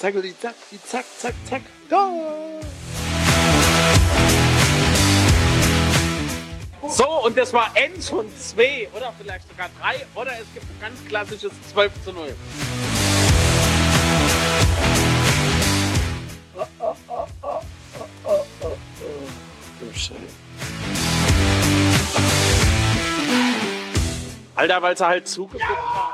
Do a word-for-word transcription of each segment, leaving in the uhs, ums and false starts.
Zackeli, zack, die zack, zack, zack, Tor! So, und das war eins von zwei oder vielleicht sogar drei oder es gibt ein ganz klassisches zwölf zu null. Oh, oh, oh, oh, oh, oh, oh, oh. Scheiße. Alter, weil sie halt zugeguckt haben.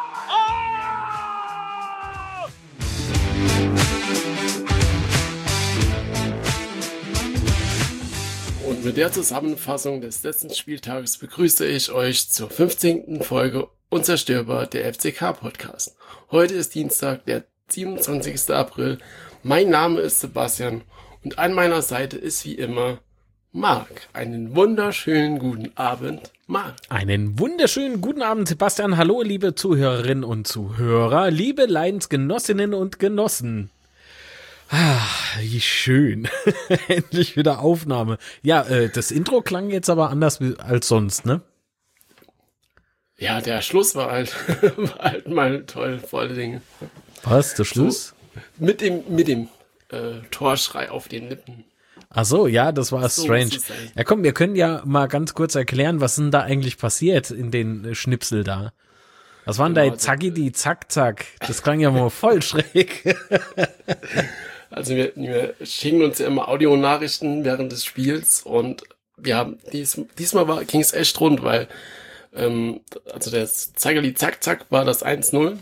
Und mit der Zusammenfassung des letzten Spieltages begrüße ich euch zur fünfzehnten Folge Unzerstörbar, der F C K-Podcast. Heute ist Dienstag, der siebenundzwanzigster April. Mein Name ist Sebastian und an meiner Seite ist wie immer Marc. Einen wunderschönen guten Abend, Marc. Einen wunderschönen guten Abend, Sebastian. Hallo, liebe Zuhörerinnen und Zuhörer, liebe Leidensgenossinnen und Genossen. Ah, wie schön. Endlich wieder Aufnahme. Ja, äh, das Intro klang jetzt aber anders als sonst, ne? Ja, der Schluss war halt, war halt mal toll, volle Dinge. Was, der Schluss? So, mit dem, mit dem äh, Torschrei auf den Lippen. Ach so, ja, das war so strange. Ja komm, wir können ja mal ganz kurz erklären, was denn da eigentlich passiert in den äh, Schnipsel da. Was waren genau, da Zacki, die Zack, Zack? Das klang ja mal voll schräg. Also wir, wir schicken uns ja immer Audionachrichten während des Spiels und wir haben dies, diesmal ging es echt rund, weil ähm, also das Zackeli Zack Zack war das eins null.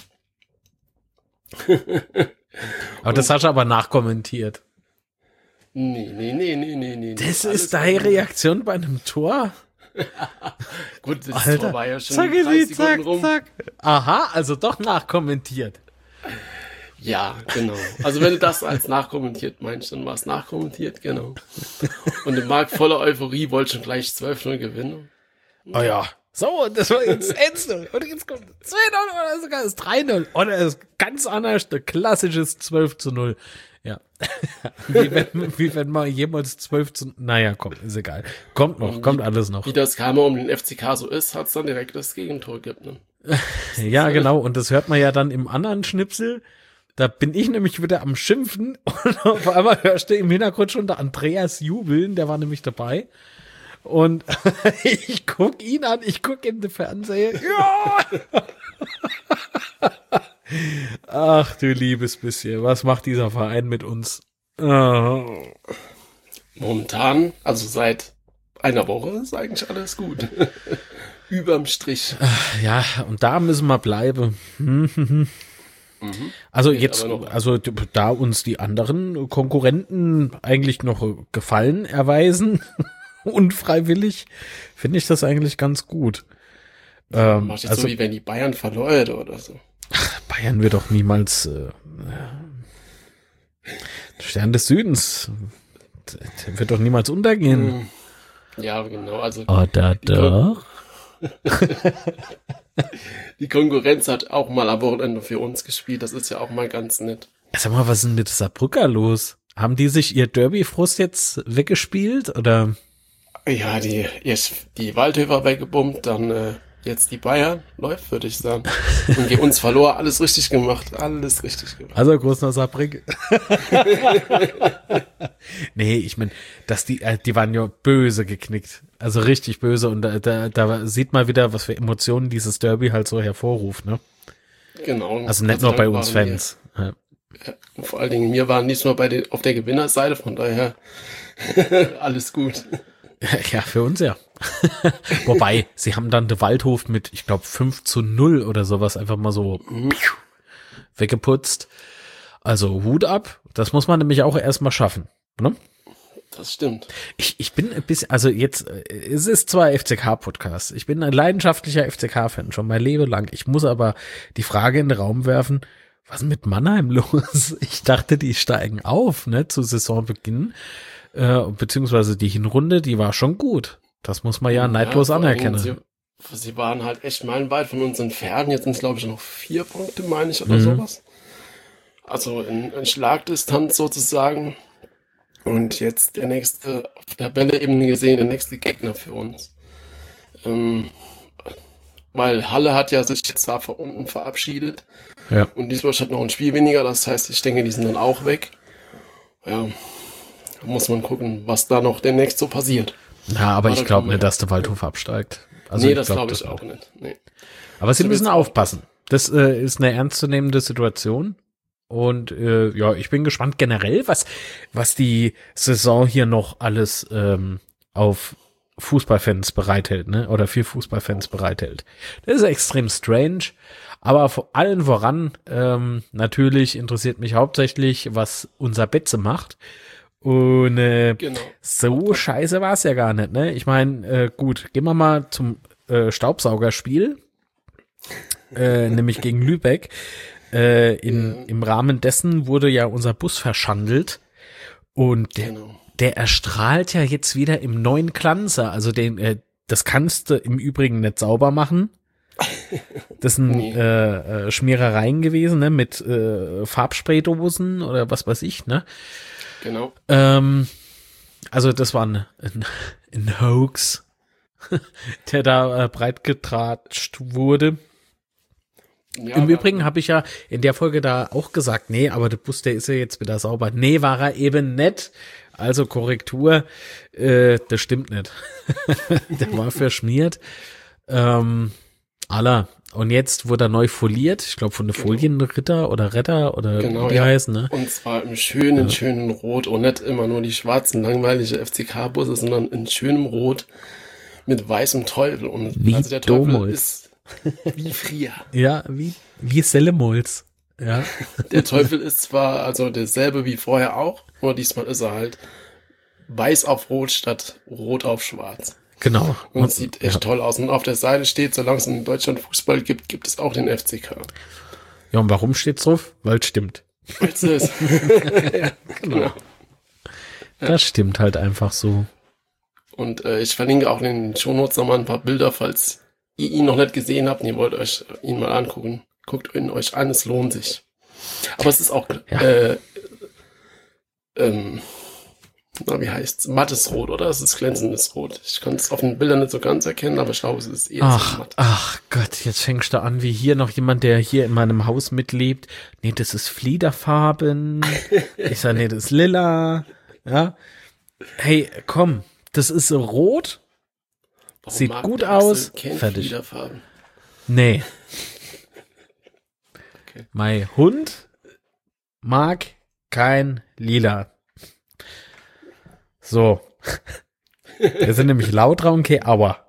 Aber das hast du aber nachkommentiert. Nee, nee, nee, nee, nee, nee. Das ist deine Reaktion bei einem Tor? Gut, das Alter, Tor war ja schon Zackeli, dreißig zack, Sekunden rum. Zack. Aha, also doch nachkommentiert. Ja, genau. Also wenn du das als nachkommentiert meinst, dann war es nachkommentiert, genau. Und der Marc voller Euphorie wollte schon gleich zwölf null gewinnen. Oh ja. So, das war jetzt eins null. Und jetzt kommt zwei null oder sogar das drei null. Oder das ganz anders, ein klassisches zwölf zu null. Ja. wie, wenn, wie wenn man jemals zwölf zu null. Naja, komm, ist egal. Kommt noch, Und kommt wie, alles noch. Wie das Karma um den F C K so ist, hat es dann direkt das Gegentor gegeben. Ne? Ja, genau. Und das hört man ja dann im anderen Schnipsel. Da bin ich nämlich wieder am Schimpfen und auf einmal hörst du im Hintergrund schon der Andreas jubeln, der war nämlich dabei. Und ich guck ihn an, ich guck in den Fernseher. Ja! Ach du liebes bisschen, was macht dieser Verein mit uns? Oh. Momentan, also seit einer Woche, ist eigentlich alles gut. Überm Strich. Ja, und da müssen wir bleiben. Mhm. Also jetzt, also da uns die anderen Konkurrenten eigentlich noch Gefallen erweisen, unfreiwillig, finde ich das eigentlich ganz gut. Ähm, Machst du jetzt also, so, wie wenn die Bayern verloren oder so. Ach, Bayern wird doch niemals äh, Stern des Südens, der wird doch niemals untergehen. Ja, genau. Also oder doch? Die Konkurrenz hat auch mal am Wochenende für uns gespielt. Das ist ja auch mal ganz nett. Sag mal, was ist denn mit Saarbrücker los? Haben die sich ihr Derby-Frust jetzt weggespielt, oder? Ja, die, erst die Waldhöfer weggebombt, dann äh, jetzt die Bayern. Läuft, würde ich sagen. Und gegen uns verlor, alles richtig gemacht. Alles richtig gemacht. Also groß nach Saarbrücken. Nee, ich meine, dass die, äh, die waren ja böse geknickt. Also richtig böse. Und da, da, da sieht man wieder, was für Emotionen dieses Derby halt so hervorruft, ne? Genau. Also nicht nur bei uns Fans. Ja. Ja, und vor allen Dingen, wir waren nicht nur bei den, auf der Gewinnerseite, von daher alles gut. Ja, für uns ja. Wobei, sie haben dann den Waldhof mit, ich glaube, fünf zu null oder sowas einfach mal so mhm. weggeputzt. Also Hut ab. Das muss man nämlich auch erstmal schaffen, ne? Das stimmt. Ich, ich bin ein bisschen, also jetzt, es ist zwar F C K-Podcast. Ich bin ein leidenschaftlicher F C K-Fan, schon mein Leben lang. Ich muss aber die Frage in den Raum werfen, was ist mit Mannheim los? Ich dachte, die steigen auf, ne, zu Saisonbeginn. Äh, beziehungsweise die Hinrunde, die war schon gut. Das muss man ja, ja neidlos anerkennen. Sie, sie waren halt echt meilenweit von uns entfernt. Jetzt sind es, glaube ich, noch vier Punkte, meine ich, oder mhm. sowas. Also in, in Schlagdistanz sozusagen. Und jetzt der nächste, auf der Tabelle eben gesehen, der nächste Gegner für uns. Ähm, weil Halle hat ja sich jetzt da von unten verabschiedet. Ja. Und Duisburg hat noch ein Spiel weniger, das heißt, ich denke, die sind dann auch weg. Ja, da muss man gucken, was da noch demnächst so passiert. Ja, aber, aber ich glaube nicht, ja. dass der Waldhof absteigt. Also nee, ich das glaube glaube ich das auch nicht. Nee. Aber sie So müssen wird's aufpassen. Das äh, ist eine ernstzunehmende Situation. Und äh, ja, ich bin gespannt generell, was, was die Saison hier noch alles ähm, auf Fußballfans bereithält, ne? Oder für Fußballfans bereithält. Das ist extrem strange. Aber vor allen voran, ähm, natürlich interessiert mich hauptsächlich, was unser Betze macht. Und äh, Genau. so scheiße war es ja gar nicht, ne? Ich meine, äh, gut, gehen wir mal zum äh, Staubsaugerspiel, äh, nämlich gegen Lübeck. Äh, in, Ja. Im Rahmen dessen wurde ja unser Bus verschandelt und der, Genau. der erstrahlt ja jetzt wieder im neuen Glanze. Also den, äh, das kannst du im Übrigen nicht sauber machen. Das sind Nee. äh, äh, Schmierereien gewesen, ne, mit äh, Farbspraydosen oder was weiß ich, ne. Genau. Ähm, also das war ein, ein, ein Hoax, der da äh, breit getratscht wurde. Ja, Im aber- Übrigen habe ich ja in der Folge da auch gesagt, nee, aber der Bus, der ist ja jetzt wieder sauber. Nee, war er eben nicht. Also Korrektur, äh, das stimmt nicht. Der war verschmiert. Ähm, aller. Und jetzt wurde er neu foliert. Ich glaube von der Genau. Folienritter oder Retter oder Genau, wie die ja. heißen, ne? Und zwar im schönen, schönen Rot und nicht immer nur die schwarzen, langweilige F C K-Busse, sondern in schönem Rot mit weißem Teufel. Und Wie also der Teufel Domholz. ist wie früher. Ja, wie, wie Sellemols. Ja. Der Teufel ist zwar also derselbe wie vorher auch, nur diesmal ist er halt weiß auf rot statt rot auf schwarz. Genau. Und, sieht echt ja. toll aus. Und auf der Seite steht, solange es in Deutschland Fußball gibt, gibt es auch den F C K. Ja, und warum steht's drauf? Weil es stimmt. Weißt du es? Ja, genau. Das stimmt halt einfach so. Und äh, ich verlinke auch in den Shownotes nochmal ein paar Bilder, falls ihr ihn noch nicht gesehen habt und ihr wollt euch ihn mal angucken. Guckt ihn euch an, es lohnt sich. Aber es ist auch, Ja. äh, ähm, na, wie heißt's? Mattes Rot, oder? Es ist glänzendes Rot. Ich kann es auf den Bildern nicht so ganz erkennen, aber ich glaube, es ist eher so Ach, matt. ach Gott, jetzt fängst du an, wie hier noch jemand, der hier in meinem Haus mitlebt. Nee, das ist Fliederfarben. Ich sag, nee, das ist lila. Ja. Hey, komm, das ist rot. Warum sieht mag gut der Axel aus. kein Fertig. Fliederfarben? Nee. Okay. Mein Hund mag kein Lila. So. Wir sind nämlich Lautra und kein Aua.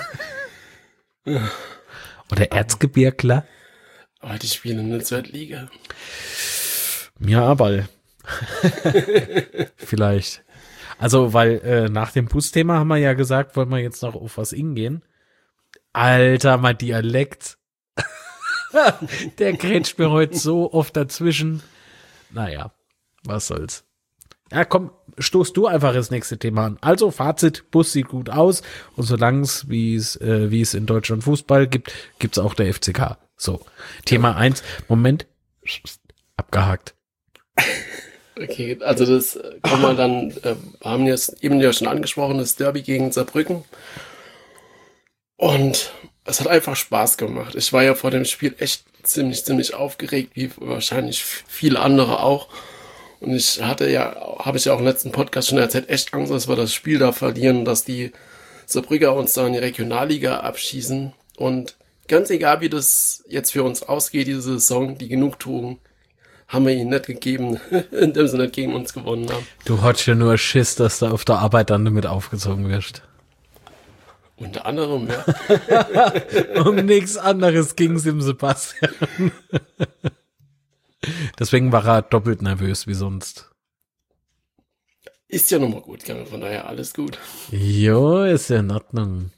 Oder Erzgebirgler. Aber die spielen in der Zweitliga. Ja, aber vielleicht. Also, weil äh, nach dem Busthema haben wir ja gesagt, wollen wir jetzt noch auf was hingehen. Alter, mein Dialekt. Der grätscht mir heute so oft dazwischen. Naja, was soll's. Ja, komm, stoß du einfach das nächste Thema an. Also, Fazit, Bus sieht gut aus. Und solange es, wie es, äh, wie es in Deutschland Fußball gibt, gibt's auch der F C K. So, Thema eins. Moment, abgehakt. Okay, also das äh, kann man dann, äh, haben jetzt eben ja schon angesprochen, das Derby gegen Saarbrücken. Und es hat einfach Spaß gemacht. Ich war ja vor dem Spiel echt ziemlich, ziemlich aufgeregt, wie wahrscheinlich viele andere auch. Und ich hatte ja, habe ich ja auch im letzten Podcast schon erzählt, echt Angst, dass wir das Spiel da verlieren, dass die Saarbrücker uns da in die Regionalliga abschießen. Und ganz egal, wie das jetzt für uns ausgeht, diese Saison, die Genugtuung haben wir ihnen nicht gegeben, indem sie nicht gegen uns gewonnen haben. Du hattest ja nur Schiss, dass du auf der Arbeit dann damit aufgezogen wirst. Unter anderem, ja. Um nichts anderes ging's im Sebastian. Deswegen war er doppelt nervös wie sonst. Ist ja nochmal gut, Gamme, von daher alles gut. Jo, ist ja in Ordnung.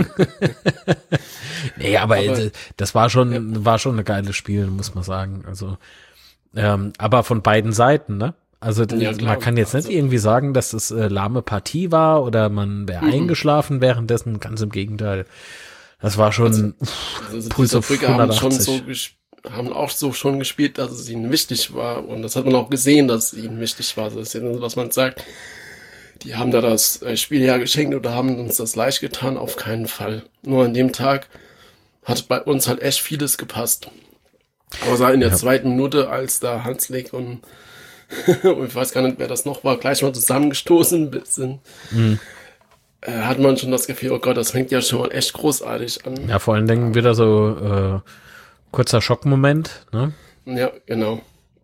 Nee, aber, Aber- äh, das war schon, war schon ein geiles Spiel, muss man sagen. Also, ähm, aber von beiden Seiten, ne? Also Ja, man klar. kann jetzt nicht Also- irgendwie sagen, dass es äh, lahme Partie war oder man wäre Mhm. eingeschlafen währenddessen. Ganz im Gegenteil. Das war schon Also Puls die auf Saarbrücker haben schon hundertachtzig. so ges- haben auch so schon gespielt, dass es ihnen wichtig war. Und das hat man auch gesehen, dass es ihnen wichtig war. Das ist ja nicht so, was man sagt. Die haben da das äh, Spiel ja geschenkt oder haben uns das leicht getan. Auf keinen Fall. Nur an dem Tag hat bei uns halt echt vieles gepasst. Außer in der Ja. zweiten Minute, als da Hanslik und, und ich weiß gar nicht, wer das noch war, gleich mal zusammengestoßen ein bisschen, Mhm. äh, hat man schon das Gefühl, oh Gott, das fängt ja schon mal echt großartig an. Ja, vor allen Dingen wieder so äh, kurzer Schockmoment, ne? Ja, genau.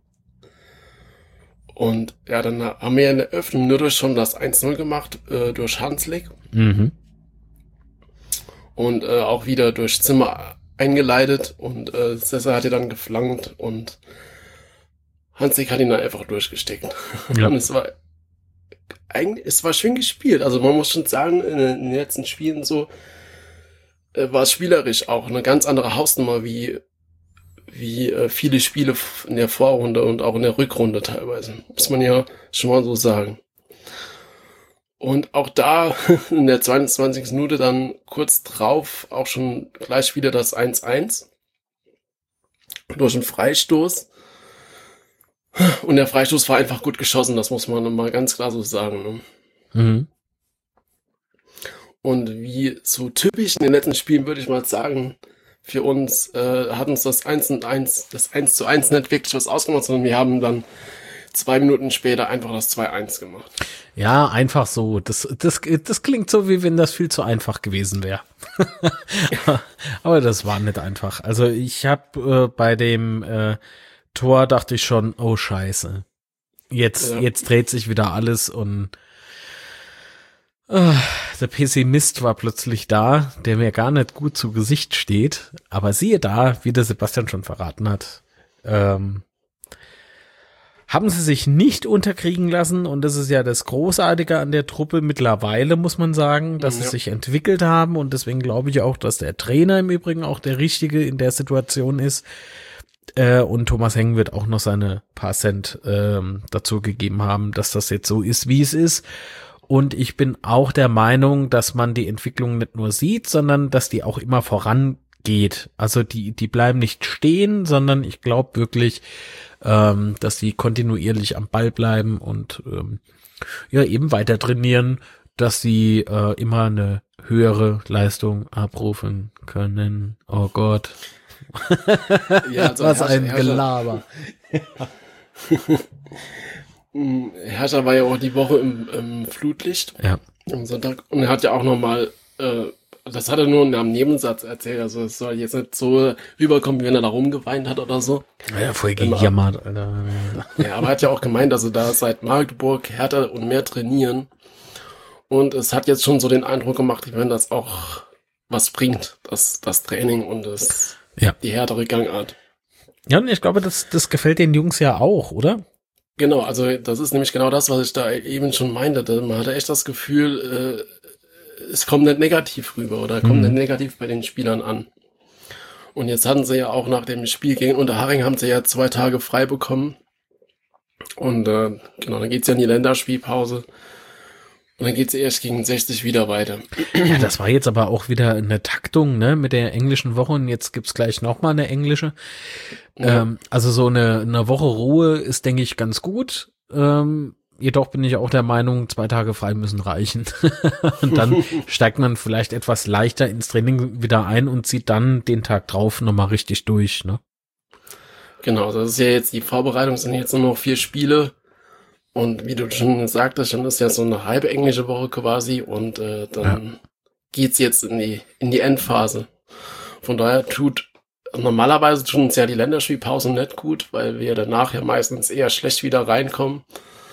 Und ja, dann haben wir in der elften Minute schon das eins null gemacht äh, durch Hanslik Mhm. und äh, auch wieder durch Zimmer eingeleitet und äh, Sessa hat ja dann geflankt und Hanslik hat ihn dann einfach durchgesteckt. Ja. Und es war eigentlich, es war schön gespielt. Also man muss schon sagen, in, in den letzten Spielen so äh, war es spielerisch auch eine ganz andere Hausnummer wie wie äh, viele Spiele in der Vorrunde und auch in der Rückrunde teilweise. Muss man ja schon mal so sagen. Und auch da in der zweiundzwanzigsten Minute dann kurz drauf auch schon gleich wieder das eins eins durch einen Freistoß. Und der Freistoß war einfach gut geschossen, das muss man mal ganz klar so sagen. Ne? Mhm. Und wie so typisch in den letzten Spielen würde ich mal sagen, für uns äh, hat uns das eins und eins, das eins zu eins nicht wirklich was ausgemacht, sondern wir haben dann zwei Minuten später einfach das zwei eins gemacht. Ja, einfach so. Das, das, das klingt so, wie wenn das viel zu einfach gewesen wäre. Aber das war nicht einfach. Also ich habe äh, bei dem äh, Tor dachte ich schon, oh Scheiße. Jetzt, Ja. jetzt dreht sich wieder alles und äh, der Pessimist war plötzlich da, der mir gar nicht gut zu Gesicht steht. Aber siehe da, wie der Sebastian schon verraten hat, ähm, haben sie sich nicht unterkriegen lassen und das ist ja das Großartige an der Truppe mittlerweile, muss man sagen, dass Ja. sie sich entwickelt haben und deswegen glaube ich auch, dass der Trainer im Übrigen auch der Richtige in der Situation ist äh, und Thomas Heng wird auch noch seine paar Cent ähm, dazu gegeben haben, dass das jetzt so ist, wie es ist. Und ich bin auch der Meinung, dass man die Entwicklung nicht nur sieht, sondern dass die auch immer vorangeht. Also die, die bleiben nicht stehen, sondern ich glaube wirklich, ähm, dass die kontinuierlich am Ball bleiben und ähm, ja eben weiter trainieren, dass sie äh, immer eine höhere Leistung abrufen können. Oh Gott, Ja, also was Herrscher- ein Herrscher- Gelaber. Herrscher war ja auch die Woche im, im Flutlicht Ja, am Sonntag und er hat ja auch nochmal, äh, das hat er nur in einem Nebensatz erzählt, also es soll jetzt nicht so rüberkommen, wie wenn er da rumgeweint hat oder so. ja voll Immer. gejammert, Alter. Ja, aber er hat ja auch gemeint, dass sie da seit Magdeburg härter und mehr trainieren und es hat jetzt schon so den Eindruck gemacht, wie wenn das auch was bringt, das, das Training und das, Ja. die härtere Gangart. Ja, und ich glaube, das, das gefällt den Jungs ja auch, oder? Genau, also das ist nämlich genau das, was ich da eben schon meinte. Man hatte echt das Gefühl, äh, es kommt nicht negativ rüber oder kommt Mhm. nicht negativ bei den Spielern an. Und jetzt hatten sie ja auch nach dem Spiel gegen Unterhaching haben sie ja zwei Tage frei bekommen. Und äh, genau, dann geht's ja in die Länderspielpause. Und dann geht's erst gegen sechzig wieder weiter. Ja, das war jetzt aber auch wieder eine Taktung, ne, mit der englischen Woche und jetzt gibt's gleich nochmal eine englische. Ja. Ähm, also so eine, eine Woche Ruhe ist, denke ich, ganz gut. Ähm, jedoch bin ich auch der Meinung, zwei Tage frei müssen reichen. Und dann steigt man vielleicht etwas leichter ins Training wieder ein und zieht dann den Tag drauf nochmal richtig durch, ne? Genau, das ist ja jetzt die Vorbereitung, sind jetzt nur noch vier Spiele. Und wie du schon sagtest, dann ist ja so eine halbe englische Woche quasi und äh, dann geht's jetzt in die in die Endphase. Von daher tut normalerweise tun uns ja die Länderspielpausen nicht gut, weil wir danach ja meistens eher schlecht wieder reinkommen.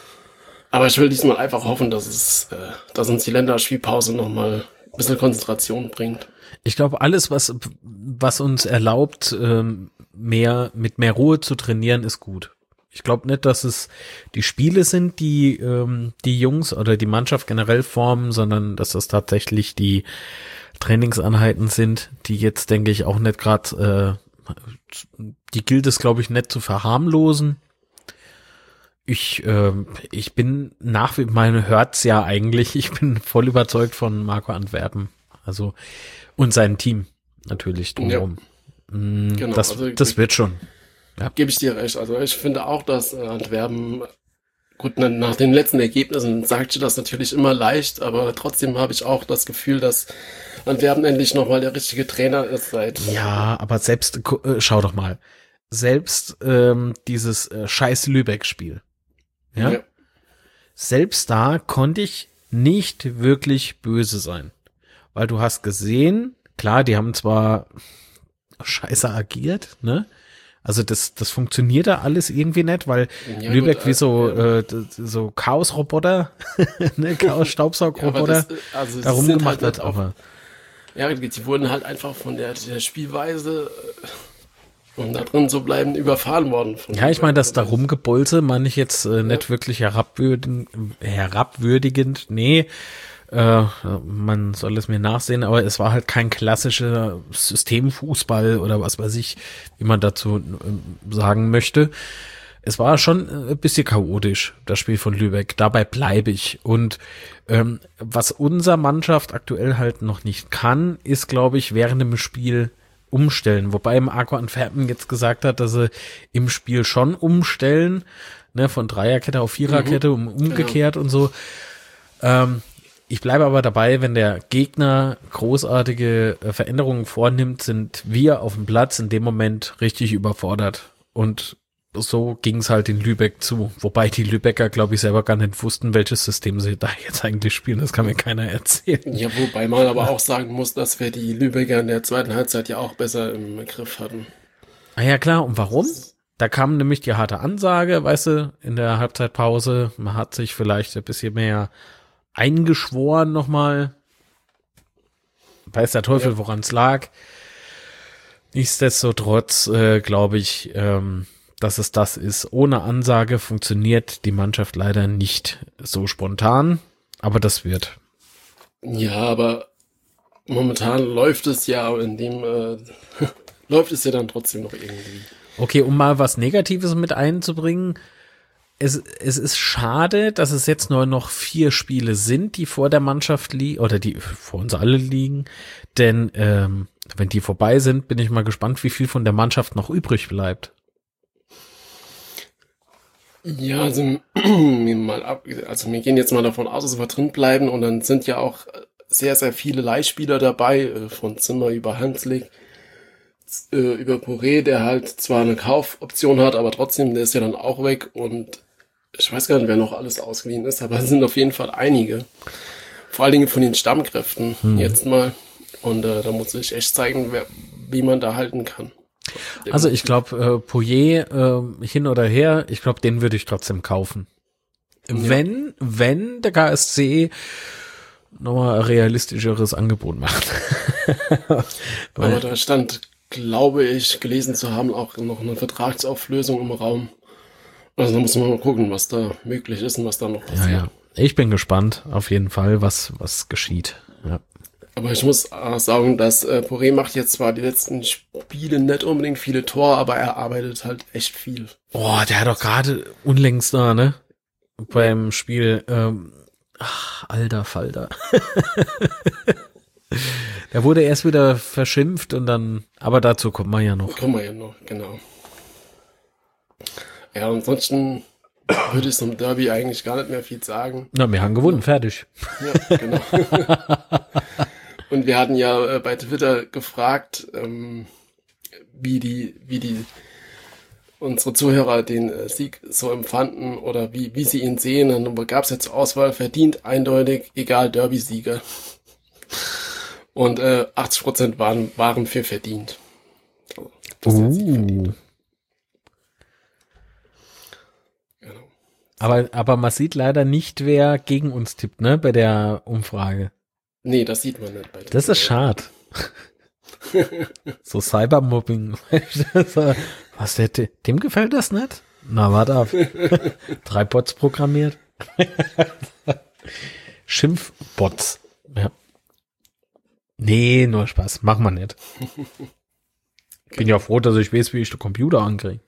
Aber ich will diesmal einfach hoffen, dass es, äh, dass uns die Länderspielpause nochmal ein bisschen Konzentration bringt. Ich glaube, alles, was, was uns erlaubt, ähm, mehr, mit mehr Ruhe zu trainieren, ist gut. Ich glaube nicht, dass es die Spiele sind, die ähm, die Jungs oder die Mannschaft generell formen, sondern dass das tatsächlich die Trainingseinheiten sind, die jetzt, denke ich, auch nicht gerade, äh, die gilt es, glaube ich, nicht zu verharmlosen. Ich, ähm, ich bin nach wie man hört's ja eigentlich, ich bin voll überzeugt von Marco Antwerpen. Also, und sein Team natürlich drumherum. Mm, Genau, das, also- das wird schon. Gebe ich dir recht. Also ich finde auch, dass äh, Antwerpen gut, nach den letzten Ergebnissen sagt ihr das natürlich immer leicht, aber trotzdem habe ich auch das Gefühl, dass Antwerpen endlich nochmal der richtige Trainer ist seit. Ja, aber selbst, äh, schau doch mal, selbst ähm, dieses äh, scheiß Lübeck-Spiel, ja? ja, selbst da konnte ich nicht wirklich böse sein, weil du hast gesehen, klar, die haben zwar scheiße agiert, ne? Also das, das funktioniert da alles irgendwie nicht, weil ja, Lübeck gut, wie so, ja. äh, so Chaos-Roboter, ne, Chaos-Staubsaug-Roboter ja, also da rumgemacht halt hat, aber. Ja, die wurden halt einfach von der, der Spielweise, um da drin zu bleiben, überfahren worden. Von ja, ich meine, das da rumgebolze, meine ich jetzt äh, nicht ja. wirklich herabwürdigend, herabwürdigend, nee, Äh, man soll es mir nachsehen, aber es war halt kein klassischer Systemfußball oder was weiß ich, wie man dazu äh, sagen möchte. Es war schon ein bisschen chaotisch, das Spiel von Lübeck. Dabei bleibe ich. Und ähm, was unsere Mannschaft aktuell halt noch nicht kann, ist, glaube ich, während dem Spiel umstellen. Wobei Marco Antwerpen jetzt gesagt hat, dass sie im Spiel schon umstellen, ne, von Dreierkette auf Viererkette, um umgekehrt genau. und so. Ähm, Ich bleibe aber dabei, wenn der Gegner großartige Veränderungen vornimmt, sind wir auf dem Platz in dem Moment richtig überfordert. Und so ging es halt in Lübeck zu. Wobei die Lübecker, glaube ich, selber gar nicht wussten, welches System sie da jetzt eigentlich spielen. Das kann mir keiner erzählen. Ja, wobei man aber auch sagen muss, dass wir die Lübecker in der zweiten Halbzeit ja auch besser im Griff hatten. Ah ja, klar. Und warum? Da kam nämlich die harte Ansage, weißt du, in der Halbzeitpause. Man hat sich vielleicht ein bisschen mehr eingeschworen nochmal. Weiß der Teufel, ja. woran es lag. Nichtsdestotrotz äh, glaube ich, ähm, dass es das ist. Ohne Ansage funktioniert die Mannschaft leider nicht so spontan, aber das wird. Ja, aber momentan läuft es ja, in dem äh, läuft es ja dann trotzdem noch irgendwie. Okay, um mal was Negatives mit einzubringen. Es, es ist schade, dass es jetzt nur noch vier Spiele sind, die vor der Mannschaft liegen, oder die vor uns alle liegen, denn ähm, wenn die vorbei sind, bin ich mal gespannt, wie viel von der Mannschaft noch übrig bleibt. Ja, also, mal ab, also wir gehen jetzt mal davon aus, dass wir drin bleiben und dann sind ja auch sehr, sehr viele Leihspieler dabei, von Zimmer über Hanslik, über Poré, der halt zwar eine Kaufoption hat, aber trotzdem, der ist ja dann auch weg und ich weiß gar nicht, wer noch alles ausgeliehen ist, aber es sind auf jeden Fall einige. Vor allen Dingen von den Stammkräften hm. jetzt mal. Und äh, da muss ich echt zeigen, wer, wie man da halten kann. Also ich glaube, äh, Poirier äh, hin oder her, ich glaube, den würde ich trotzdem kaufen. Ja. Wenn, wenn der K S C nochmal ein realistischeres Angebot macht. Aber da stand, glaube ich, gelesen zu haben, auch noch eine Vertragsauflösung im Raum. Also da muss man mal gucken, was da möglich ist und was da noch passiert. Ja, ja. Ich bin gespannt, auf jeden Fall, was, was geschieht. Ja. Aber ich muss auch sagen, dass äh, Poré macht jetzt zwar die letzten Spiele nicht unbedingt viele Tore, aber er arbeitet halt echt viel. Boah, der hat doch gerade unlängst da, ne? Beim Spiel, ähm, ach, alter Falter. Der wurde erst wieder verschimpft und dann, aber dazu kommt man ja noch. Kommen wir ja noch, genau. Ja, ansonsten würde ich zum Derby eigentlich gar nicht mehr viel sagen. Na, wir haben gewonnen, fertig. Ja, genau. Und wir hatten ja äh, bei Twitter gefragt, ähm, wie die, wie die unsere Zuhörer den äh, Sieg so empfanden oder wie, wie sie ihn sehen. Und dann gab es ja zur Auswahl verdient, eindeutig, egal, Derby-Sieger. Und äh, achtzig Prozent waren, waren für verdient. Also, das uh. Sieg verdient. Genau. Aber, aber man sieht leider nicht, wer gegen uns tippt, ne, bei der Umfrage. Nee, das sieht man nicht. Bei das ist schade. So Cybermobbing. Was, der, dem gefällt das nicht? Na, warte ab. Drei Bots programmiert. Schimpfbots. Ja. Nee, nur Spaß. Mach mal nicht. Bin ja froh, dass ich weiß, wie ich den Computer ankriege.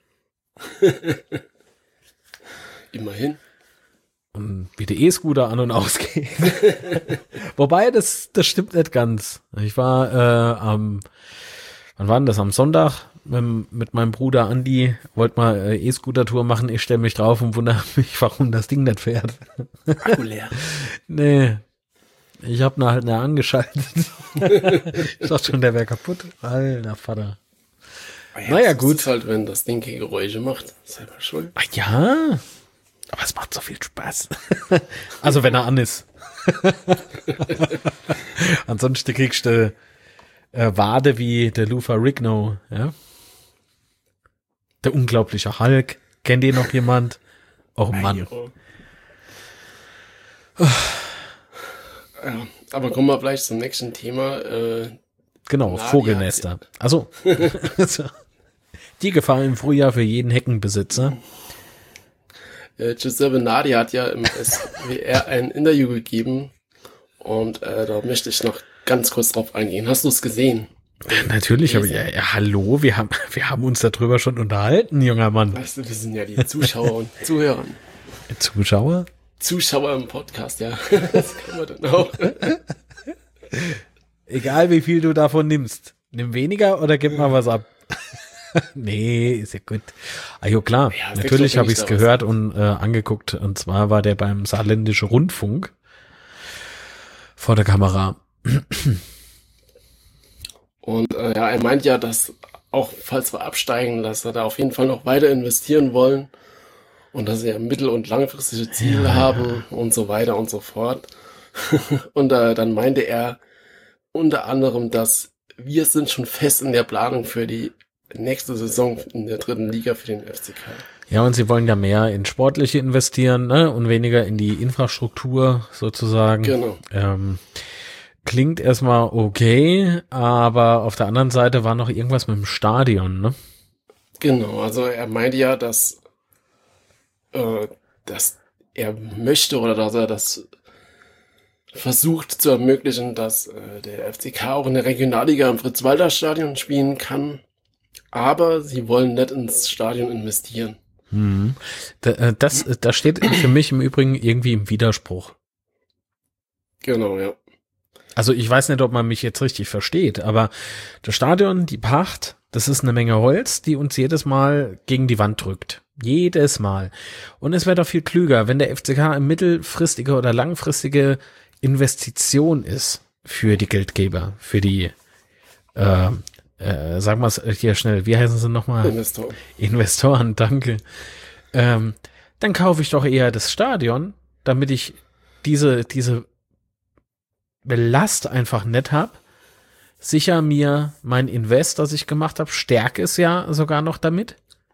Immerhin. Und wie der E-Scooter an- und ausgeht. Wobei, das, das stimmt nicht ganz. Ich war äh, am, wann war denn das? Am Sonntag mit, mit meinem Bruder Andi, wollte mal äh, E-Scooter-Tour machen, ich stelle mich drauf und wundere mich, warum das Ding nicht fährt. Akku leer. Nee, ich habe halt ne angeschaltet. Ich dachte schon, der wäre kaputt. Alter Vater. Ja, naja, das gut. ist halt, wenn das Ding keine Geräusche macht, selber schuld. Ach ja, aber es macht so viel Spaß. Also wenn er an ist. Ansonsten kriegst du äh, Wade wie der Luther Rigno, ja. Der unglaubliche Hulk. Kennt ihr noch jemand? Oh Mann. Ja, aber kommen wir vielleicht zum nächsten Thema. Äh, genau, Nadia Vogelnester. Also die Gefahr im Frühjahr für jeden Heckenbesitzer. äh, Giuseppe Nadia hat ja im S W R ein Interview gegeben und äh, da möchte ich noch ganz kurz drauf eingehen. Hast du es gesehen? Natürlich, aber ja, ja, hallo, wir haben, wir haben uns darüber schon unterhalten, junger Mann. Weißt du, wir sind ja die Zuschauer und Zuhörer. Zuschauer? Zuschauer im Podcast, ja. Das können wir dann auch. Egal wie viel du davon nimmst. Nimm weniger oder gib mal was ab. Nee, ist ja gut. Ah jo, klar, Ja, natürlich habe ich es da was. gehört und äh, angeguckt. Und zwar war der beim Saarländischen Rundfunk vor der Kamera. Und äh, ja, er meint ja, dass auch falls wir absteigen, dass wir da auf jeden Fall noch weiter investieren wollen und dass sie ja mittel- und langfristige Ziele Ja, haben und so weiter und so fort. Und äh, dann meinte er unter anderem, dass wir sind schon fest in der Planung für die nächste Saison in der dritten Liga für den F C K. Ja, und sie wollen ja mehr in Sportliche investieren, ne, und weniger in die Infrastruktur sozusagen. Genau. Ähm, klingt erstmal okay, aber auf der anderen Seite war noch irgendwas mit dem Stadion, ne? Genau, also er meinte ja, dass, äh, dass er möchte oder dass er das versucht zu ermöglichen, dass äh, der F C K auch in der Regionalliga im Fritz-Walter-Stadion spielen kann, aber sie wollen nicht ins Stadion investieren. Hm. Da, äh, das, das steht für mich im Übrigen irgendwie im Widerspruch. Genau, ja. Also ich weiß nicht, ob man mich jetzt richtig versteht, aber das Stadion, die Pacht, das ist eine Menge Holz, die uns jedes Mal gegen die Wand drückt. Jedes Mal. Und es wäre doch viel klüger, wenn der F C K eine mittelfristige oder langfristige Investition ist für die Geldgeber, für die, äh, äh, sagen wir es hier schnell, wie heißen sie nochmal? Investor. Investoren, danke. Ähm, dann kaufe ich doch eher das Stadion, damit ich diese, diese Belast einfach nicht hab. Sicher mir mein Invest, das ich gemacht habe, stärke es ja sogar noch damit.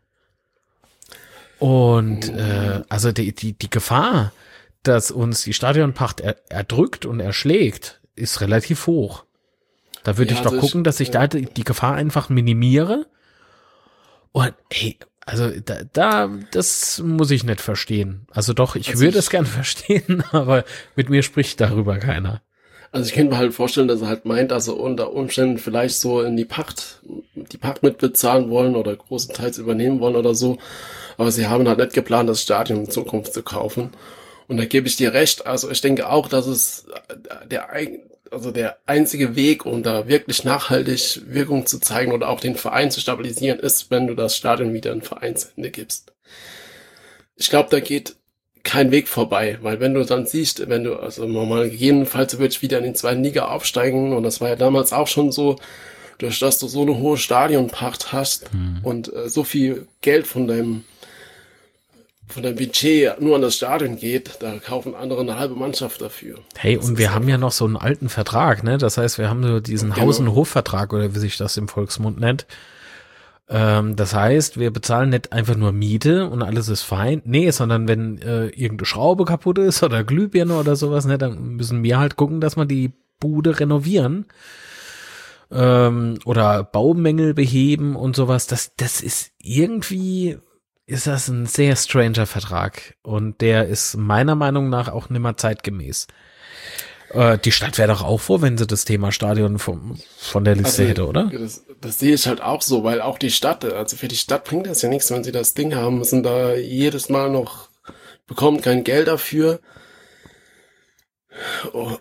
Und äh, also die, die, die Gefahr, dass uns die Stadionpacht er, erdrückt und erschlägt, ist relativ hoch. Da würde Ja, ich doch also gucken, ich- dass ich da die, die Gefahr einfach minimiere. Und ey, also da, da, das muss ich nicht verstehen. Also doch, ich Also würde ich- es gern verstehen, aber mit mir spricht darüber keiner. Also ich könnte mir halt vorstellen, dass er halt meint, dass er unter Umständen vielleicht so in die Pacht, die Pacht mitbezahlen wollen oder großenteils übernehmen wollen oder so. Aber sie haben halt nicht geplant, das Stadion in Zukunft zu kaufen. Und da gebe ich dir recht. Also ich denke auch, dass es der, ein- also der einzige Weg, um da wirklich nachhaltig Wirkung zu zeigen oder auch den Verein zu stabilisieren, ist, wenn du das Stadion wieder in Vereinshände gibst. Ich glaube, da geht kein Weg vorbei, weil wenn du dann siehst, wenn du, also normal gegebenenfalls würde ich wieder in die zweiten Liga aufsteigen und das war ja damals auch schon so, durch dass du so eine hohe Stadionpacht hast und äh, so viel Geld von deinem von deinem Budget nur an das Stadion geht, da kaufen andere eine halbe Mannschaft dafür. Hey, Das und ist wir haben einfach- ja noch so einen alten Vertrag, ne? Das heißt, wir haben so diesen Genau. Haus- und Hofvertrag oder wie sich das im Volksmund nennt. Ähm, das heißt, wir bezahlen nicht einfach nur Miete und alles ist fein. Nee, sondern wenn äh, irgendeine Schraube kaputt ist oder Glühbirne oder sowas, ne, dann müssen wir halt gucken, dass wir die Bude renovieren. Ähm, oder Baumängel beheben und sowas. Das, das ist irgendwie, ist das ein sehr stranger Vertrag. Und der ist meiner Meinung nach auch nimmer zeitgemäß. Äh, die Stadt wäre doch auch froh, wenn sie das Thema Stadion vom, von der Liste Also, hätte, oder? Das, das sehe ich halt auch so, weil auch die Stadt, also für die Stadt bringt das ja nichts, wenn sie das Ding haben, müssen da jedes Mal noch, bekommen kein Geld dafür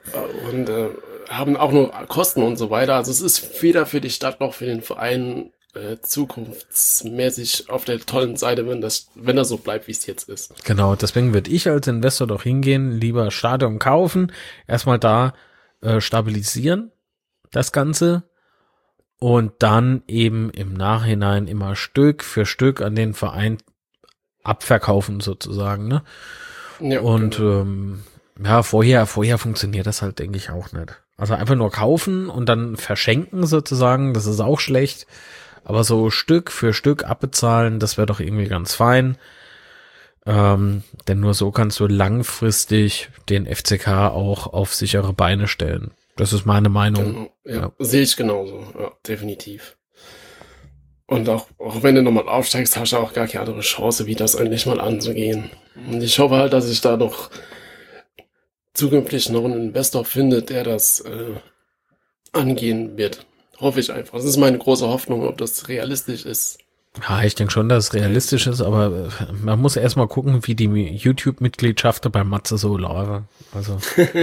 und äh, haben auch nur Kosten und so weiter. Also es ist weder für die Stadt noch für den Verein äh, zukunftsmäßig auf der tollen Seite, wenn das, wenn das so bleibt, wie es jetzt ist. Genau, deswegen würde ich als Investor doch hingehen, lieber Stadion kaufen, erstmal da äh, stabilisieren, das Ganze, und dann eben im Nachhinein immer Stück für Stück an den Verein abverkaufen sozusagen, ne? Ja, und genau. ähm, ja, vorher, vorher funktioniert das halt, denke ich, auch nicht. Also einfach nur kaufen und dann verschenken sozusagen, das ist auch schlecht. Aber so Stück für Stück abbezahlen, das wäre doch irgendwie ganz fein. Ähm, denn nur so kannst du langfristig den F C K auch auf sichere Beine stellen. Das ist meine Meinung. Genau, ja, ja. Sehe ich genauso, ja, definitiv. Und auch, auch wenn du nochmal aufsteigst, hast du auch gar keine andere Chance, wie das eigentlich mal anzugehen. Und ich hoffe halt, dass ich da noch zukünftig noch einen Investor finde, der das äh, angehen wird. Hoffe ich einfach. Das ist meine große Hoffnung, ob das realistisch ist. Ja, ich denke schon, dass es realistisch ist, aber man muss erstmal gucken, wie die YouTube-Mitgliedschaft bei Matze so laufen. Also,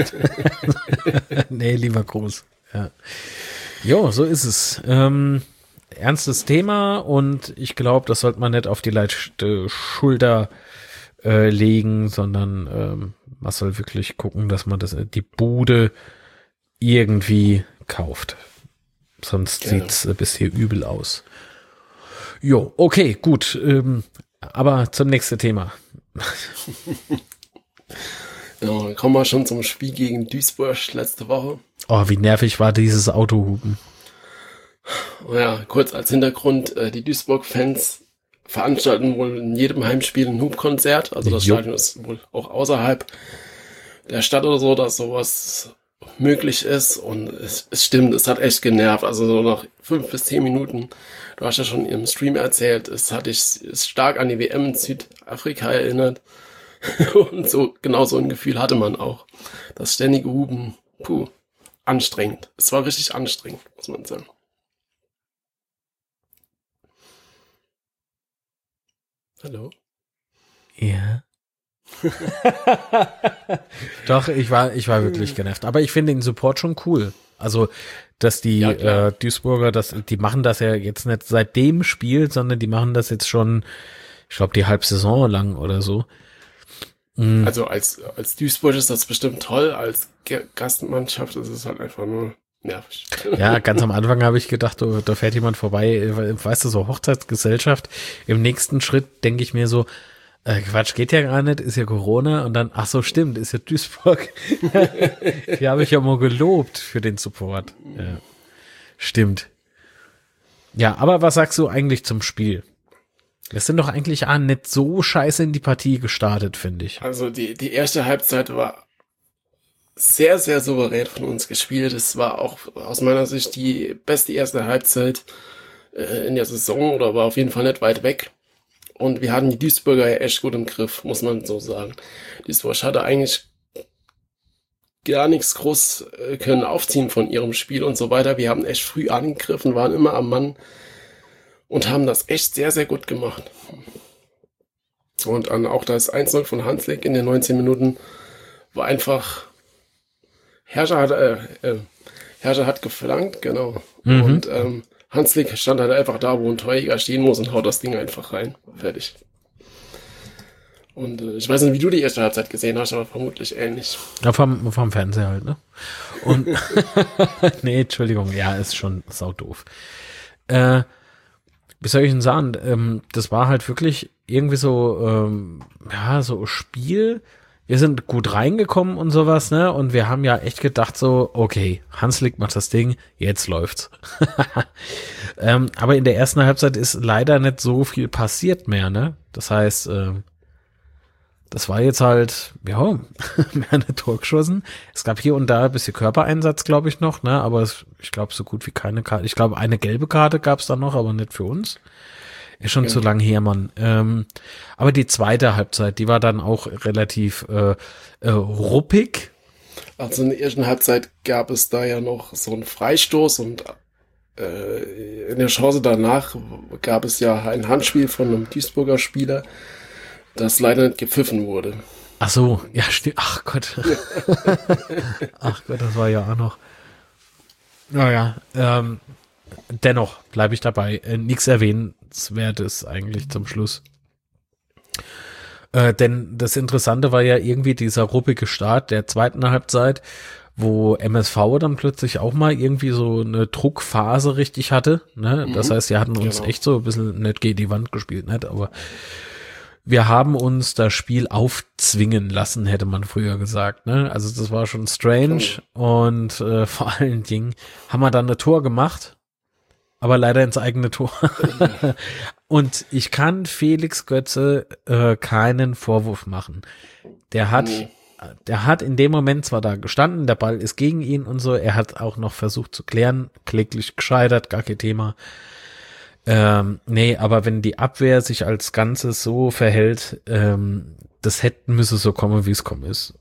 nee, lieber Gruß. Ja. Jo, so ist es. Ähm, ernstes Thema, und ich glaube, das sollte man nicht auf die leichte Schulter äh, legen, sondern ähm, man soll wirklich gucken, dass man das die Bude irgendwie kauft. Sonst genau. Sieht's äh, bisher übel aus. Jo, okay, gut. Ähm, aber zum nächsten Thema. Ja, dann kommen wir schon zum Spiel gegen Duisburg letzte Woche. Oh, wie nervig war dieses Autohupen. Ja, kurz als Hintergrund, äh, die Duisburg-Fans veranstalten wohl in jedem Heimspiel ein Hubkonzert. Also das jo. Stadion ist wohl auch außerhalb der Stadt oder so, dass sowas möglich ist. Und es, es stimmt, es hat echt genervt. Also so nach fünf bis zehn Minuten, du hast ja schon im Stream erzählt, es hat dich es stark an die W M in Südafrika erinnert. Und so, genau so ein Gefühl hatte man auch. Das ständige Hupen, puh, anstrengend. Es war richtig anstrengend, muss man sagen. Hallo? Ja. Doch, ich war, ich war wirklich genervt. Aber ich finde den Support schon cool. Also, dass die ja, äh, Duisburger, das, die machen das ja jetzt nicht seit dem Spiel, sondern die machen das jetzt schon, ich glaube, die Halbsaison lang oder so. Mhm. Also als, als Duisburg ist das bestimmt toll, als G- Gastmannschaft ist es halt einfach nur nervig. Ja, ganz am Anfang habe ich gedacht, oh, da fährt jemand vorbei, weißt du, so Hochzeitsgesellschaft. Im nächsten Schritt denke ich mir so, äh, Quatsch, geht ja gar nicht, ist ja Corona, und dann, ach so, stimmt, ist ja Duisburg. Die habe ich ja mal gelobt für den Support. Ja. Stimmt. Ja, aber was sagst du eigentlich zum Spiel? Wir sind doch eigentlich ah, nicht so scheiße in die Partie gestartet, finde ich. Also die, die erste Halbzeit war sehr, sehr souverän von uns gespielt. Es war auch aus meiner Sicht die beste erste Halbzeit äh, in der Saison, oder war auf jeden Fall nicht weit weg. Und wir hatten die Duisburger ja echt gut im Griff, muss man so sagen. Duisburg hatte eigentlich gar nichts groß äh, können aufziehen von ihrem Spiel und so weiter. Wir haben echt früh angegriffen, waren immer am Mann und haben das echt sehr, sehr gut gemacht. Und dann auch das eins null von Hanslik in den neunzehn Minuten war einfach, Herrscher hat, äh, äh, Herrscher hat geflankt, genau. Mhm. Und ähm, Hanslik stand halt einfach da, wo ein Torjäger stehen muss, und haut das Ding einfach rein. Fertig. Und äh, ich weiß nicht, wie du die erste Halbzeit gesehen hast, aber vermutlich ähnlich. Ja, vom, vom Fernseher halt, ne? Und nee, Entschuldigung, ja, ist schon sau doof. Äh, wie soll ich denn sagen? Ähm, das war halt wirklich irgendwie so, ähm, ja, so Spiel. Wir sind gut reingekommen und sowas, ne? Und wir haben ja echt gedacht so, okay, Hanslik macht das Ding, jetzt läuft's. ähm, aber in der ersten Halbzeit ist leider nicht so viel passiert mehr, ne? Das heißt, äh, das war jetzt halt, ja, mehr eine Tor geschossen. Es gab hier und da ein bisschen Körpereinsatz, glaube ich, noch, ne? Aber es, ich glaube, so gut wie keine Karte. Ich glaube, eine gelbe Karte gab es dann noch, aber nicht für uns. Ist schon ja. zu lang her, Mann. Ähm, aber die zweite Halbzeit, die war dann auch relativ äh, äh, ruppig. Also in der ersten Halbzeit gab es da ja noch so einen Freistoß, und äh, in der Chance danach gab es ja ein Handspiel von einem Duisburger Spieler, das leider nicht gepfiffen wurde. Ach so, ja, stimmt. Ach Gott. Ach Gott, das war ja auch noch. Naja, ähm, dennoch bleibe ich dabei. Äh, nichts Erwähnenswertes eigentlich zum Schluss. Äh, denn das Interessante war ja irgendwie dieser ruppige Start der zweiten Halbzeit, wo M S V dann plötzlich auch mal irgendwie so eine Druckphase richtig hatte. Ne? Das Mhm. heißt, die hatten uns Genau. echt so ein bisschen nicht gegen die Wand gespielt, nicht? Aber wir haben uns das Spiel aufzwingen lassen, hätte man früher gesagt. Ne? Also das war schon strange und äh, vor allen Dingen haben wir dann ein Tor gemacht, aber leider ins eigene Tor. Und ich kann Felix Götze äh, keinen Vorwurf machen. Der hat, Nee. der hat in dem Moment zwar da gestanden, der Ball ist gegen ihn und so, er hat auch noch versucht zu klären, kläglich gescheitert, gar kein Thema. Ähm, nee, aber wenn die Abwehr sich als Ganzes so verhält, ähm, das hätte müsse so kommen, wie es kommen ist.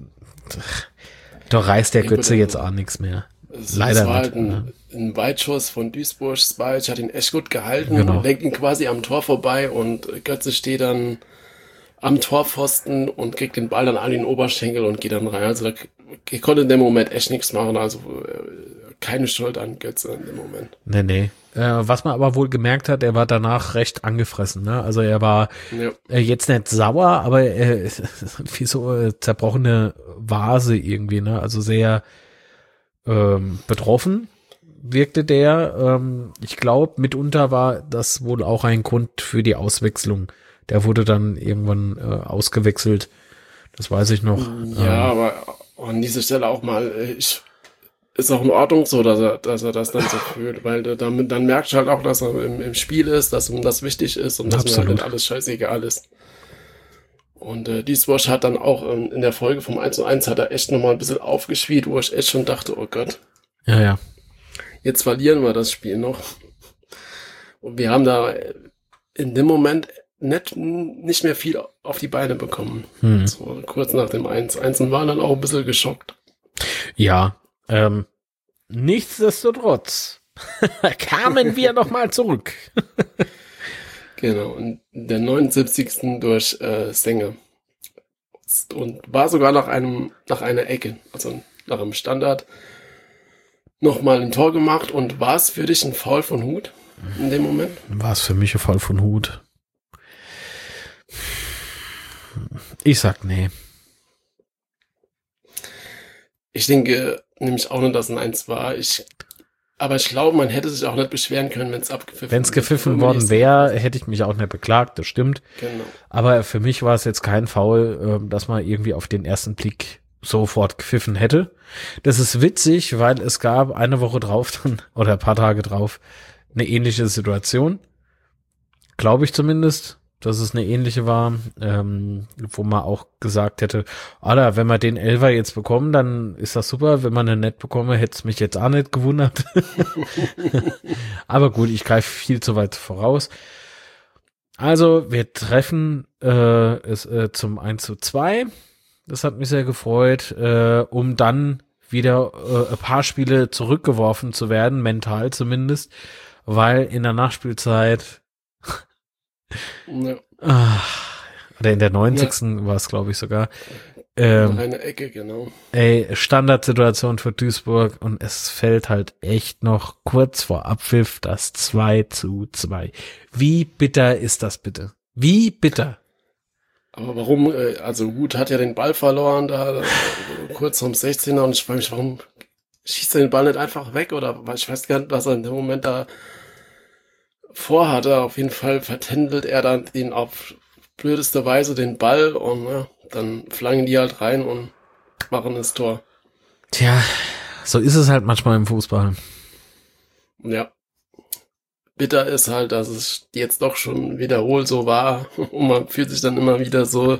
Da reißt der Ja, Götze aber jetzt auch nichts mehr. Es, Leider es war nicht, halt ein, ne? ein Weitschuss von Duisburg. Spajic hat ihn echt gut gehalten, Genau. lenkt ihn quasi am Tor vorbei und Götze steht dann am Torpfosten und kriegt den Ball dann an den Oberschenkel und geht dann rein. Also da, ich konnte in dem Moment echt nichts machen. Also äh, keine Schuld an Götze in dem Moment. Nee, nee. Äh, was man aber wohl gemerkt hat, er war danach recht angefressen. Ne? Also er war Ja. äh, jetzt nicht sauer, aber äh, wie so eine zerbrochene Vase irgendwie. Ne? Also sehr ähm, betroffen wirkte der. Ähm, ich glaube, mitunter war das wohl auch ein Grund für die Auswechslung. Der wurde dann irgendwann äh, ausgewechselt. Das weiß ich noch. Ja, Ähm, aber an dieser Stelle auch mal, äh, ich, ist auch in Ordnung so, dass er, dass er das dann so fühlt, weil äh, damit, dann merkt halt auch, dass er im, im Spiel ist, dass ihm das wichtig ist und dass mir Absolut. halt nicht alles scheißegal ist. Und äh, Duisburg hat dann auch ähm, in der Folge vom eins zu eins hat er echt nochmal ein bisschen aufgespielt, wo ich echt schon dachte, oh Gott, ja, ja. jetzt verlieren wir das Spiel noch. Und wir haben da in dem Moment nicht, nicht mehr viel auf die Beine bekommen. Hm. So kurz nach dem eins zu eins und waren dann auch ein bisschen geschockt. Ja, ähm, nichtsdestotrotz kamen wir noch mal zurück. Genau, und der neunundsiebzigsten durch äh, Sänger. Und war sogar nach einem, nach einer Ecke, also nach einem Standard, nochmal ein Tor gemacht. Und war es für dich ein Foul von Hut in dem Moment? War es für mich ein Fall von Hut? Ich sag nee. Ich denke nämlich auch nicht, dass es ein eins war. Ich, aber ich glaube, man hätte sich auch nicht beschweren können, wenn es abgepfiffen Wenn es gepfiffen wurde. worden wäre, hätte ich mich auch nicht beklagt, das stimmt. Genau. Aber für mich war es jetzt kein Foul, äh, dass man irgendwie auf den ersten Blick sofort gepfiffen hätte. Das ist witzig, weil es gab eine Woche drauf dann, oder ein paar Tage drauf eine ähnliche Situation. Glaube ich zumindest, dass es eine ähnliche war, ähm, wo man auch gesagt hätte, Alter, wenn wir den Elfer jetzt bekommen, dann ist das super. Wenn man einen nicht bekomme, hätte es mich jetzt auch nicht gewundert. Aber gut, ich greife viel zu weit voraus. Also, wir treffen äh, es äh, zum eins zu zwei. Das hat mich sehr gefreut, äh, um dann wieder äh, ein paar Spiele zurückgeworfen zu werden, mental zumindest, weil in der Nachspielzeit Ja, ach, oder in der neunzigsten war es, glaube ich, sogar. Ähm, eine Ecke, genau. ey, Standardsituation für Duisburg und es fällt halt echt noch kurz vor Abpfiff das zwei zu zwei. Wie bitter ist das bitte? Wie bitter? Aber warum, äh, also Hut hat ja den Ball verloren, da äh, kurz vom sechzehner und ich frage mich, warum schießt er den Ball nicht einfach weg oder weil ich weiß gar nicht, was er in dem Moment da vorhatte. Auf jeden Fall vertändelt er dann den auf blödeste Weise den Ball und ja, dann flanken die halt rein und machen das Tor. Tja, so ist es halt manchmal im Fußball. Ja. Bitter ist halt, dass es jetzt doch schon wiederholt so war und man fühlt sich dann immer wieder so,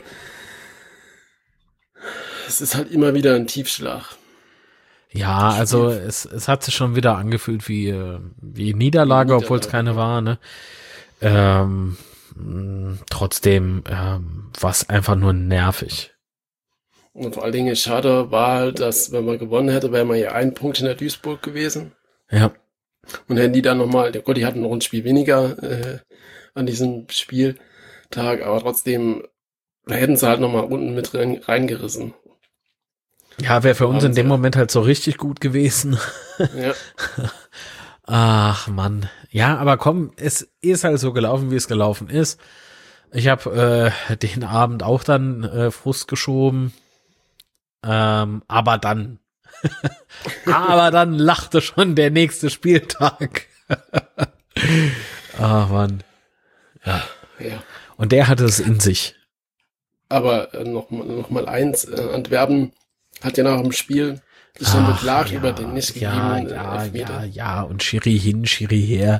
es ist halt immer wieder ein Tiefschlag. Ja, also es, es hat sich schon wieder angefühlt wie, äh, wie Niederlage, obwohl es keine war, ne? Ähm, mh, trotzdem ähm, war es einfach nur nervig. Und vor allen Dingen schade war halt, dass wenn man gewonnen hätte, wäre man ja ein Punkt hinter Duisburg gewesen. Ja. Und hätten die dann nochmal, Gott, die hatten noch ein Spiel weniger äh, an diesem Spieltag, aber trotzdem hätten sie halt nochmal unten mit rein, reingerissen. Ja, wäre für uns in dem Moment halt so richtig gut gewesen. Ja. Ach Mann, ja, aber komm, es ist halt so gelaufen, wie es gelaufen ist. Ich habe äh, den Abend auch dann äh, Frust geschoben, ähm, aber dann, aber dann lachte schon der nächste Spieltag. Ach Mann, ja. Ja. Und der hatte es in sich. Aber äh, noch, noch mal eins, äh, Antwerpen hat ja nach dem Spiel sich dann Ach, beklagt ja, über den nicht ja, gegebenen ja, Elfmeter. ja, ja, und Schiri hin, Schiri her.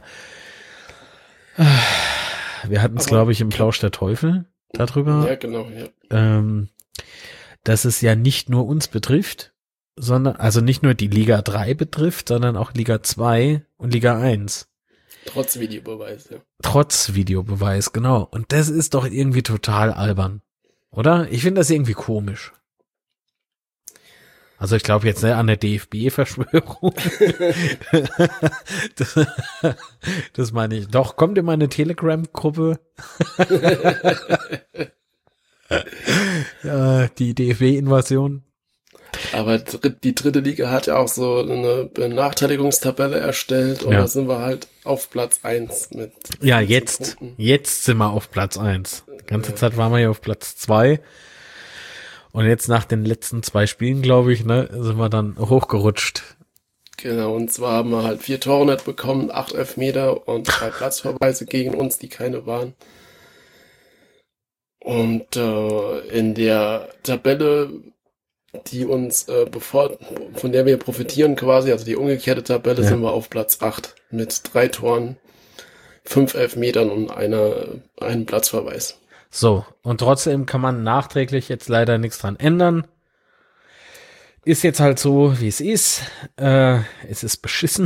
Wir hatten es, Aber- glaube ich, im Plausch der Teufel darüber, Ja, genau, ja. ähm, dass es ja nicht nur uns betrifft, sondern, also nicht nur die Liga drei betrifft, sondern auch Liga zwei und Liga eins. Trotz Videobeweis, ja. Trotz Videobeweis, genau. Und das ist doch irgendwie total albern, oder? Ich finde das irgendwie komisch. Also ich glaube jetzt nicht an der D F B-Verschwörung. das, das meine ich. Doch, kommt in meine Telegram-Gruppe. Ja, die D F B-Invasion. Aber dr- die dritte Liga hat ja auch so eine Benachteiligungstabelle erstellt und Ja. da sind wir halt auf Platz eins mit Ja, fünfzehn jetzt, Punkten. jetzt sind wir auf Platz eins. Die ganze Ja. Zeit waren wir ja auf Platz zwei. Und jetzt nach den letzten zwei Spielen, glaube ich, ne, sind wir dann hochgerutscht. Genau, und zwar haben wir halt vier Tore nicht bekommen, acht Elfmeter und drei Platzverweise gegen uns, die keine waren. Und äh, in der Tabelle, die uns äh, bevor, von der wir profitieren quasi, also die umgekehrte Tabelle, Ja. sind wir auf Platz acht mit drei Toren, fünf Elfmetern und einer, einem Platzverweis. So, und trotzdem kann man nachträglich jetzt leider nichts dran ändern. Ist jetzt halt so, wie es ist. Äh, es ist beschissen.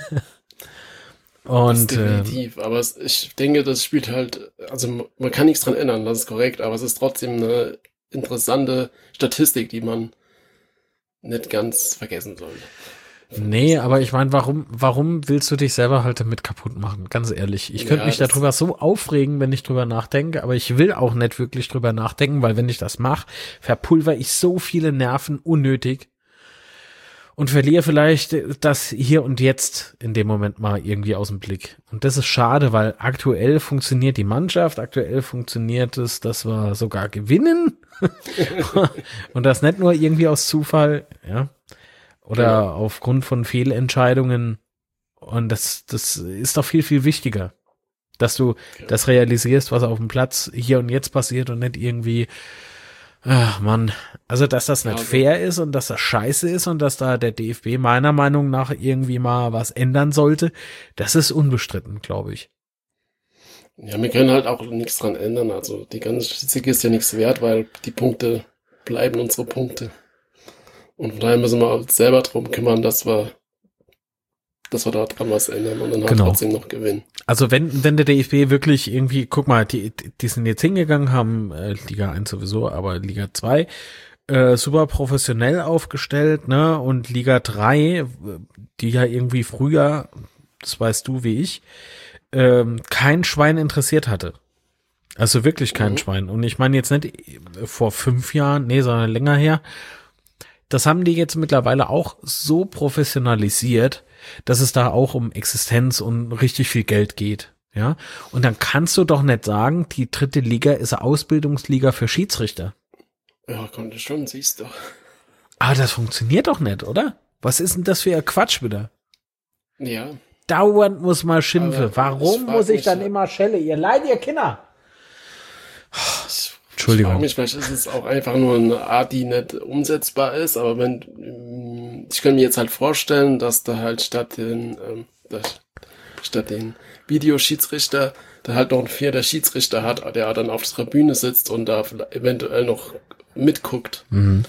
Das Und äh, definitiv, aber es, ich denke, das spielt halt, also man kann nichts dran ändern, das ist korrekt, aber es ist trotzdem eine interessante Statistik, die man nicht ganz vergessen sollte. nee, aber ich meine, warum, warum willst du dich selber halt damit kaputt machen? Ganz ehrlich. Ich könnte Ja, mich das- darüber so aufregen, wenn ich drüber nachdenke, aber ich will auch nicht wirklich drüber nachdenken, weil wenn ich das mache, verpulver ich so viele Nerven unnötig und verliere vielleicht das hier und jetzt in dem Moment mal irgendwie aus dem Blick. Und das ist schade, weil aktuell funktioniert die Mannschaft, aktuell funktioniert es, dass wir sogar gewinnen und das nicht nur irgendwie aus Zufall, ja. Oder Ja. aufgrund von Fehlentscheidungen. Und das, das ist doch viel, viel wichtiger, dass du das realisierst, was auf dem Platz hier und jetzt passiert und nicht irgendwie, ach Mann, also dass das nicht Ja, also- fair ist und dass das scheiße ist und dass da der D F B meiner Meinung nach irgendwie mal was ändern sollte, das ist unbestritten, glaube ich. Ja, wir können halt auch nichts dran ändern, also die ganze Statistik ist ja nichts wert, weil die Punkte bleiben unsere Punkte. Und von daher müssen wir uns selber drum kümmern, dass wir, dass wir da dran was ändern und dann halt Genau. trotzdem noch gewinnen. Also wenn, wenn der D F B wirklich irgendwie, guck mal, die, die sind jetzt hingegangen, haben äh, Liga eins sowieso, aber Liga zwei äh, super professionell aufgestellt, ne? Und Liga drei, die ja irgendwie früher, das weißt du wie ich, ähm, kein Schwein interessiert hatte. Also wirklich kein Mhm. Schwein. Und ich meine jetzt nicht vor fünf Jahren, nee, sondern länger her. Das haben die jetzt mittlerweile auch so professionalisiert, dass es da auch um Existenz und richtig viel Geld geht. Ja, und dann kannst du doch nicht sagen, die dritte Liga ist eine Ausbildungsliga für Schiedsrichter. Ja, konnte schon, siehst du. Aber das funktioniert doch nicht, oder? Was ist denn das für ein Quatsch wieder? Ja, Dauernd muss man schimpfen. Aber Warum ich frag muss ich mich dann ja- immer schelle? Ihr Leid, ihr Kinder. ich Entschuldigung. Ich frage mich, vielleicht ist es auch einfach nur eine Art, die nicht umsetzbar ist, aber wenn, ähm, ich kann mir jetzt halt vorstellen, dass da halt statt den, ähm, das, statt den Videoschiedsrichter, da halt noch ein vierter Schiedsrichter hat, der dann auf der Tribüne sitzt und da vielleicht eventuell noch mitguckt. Mhm.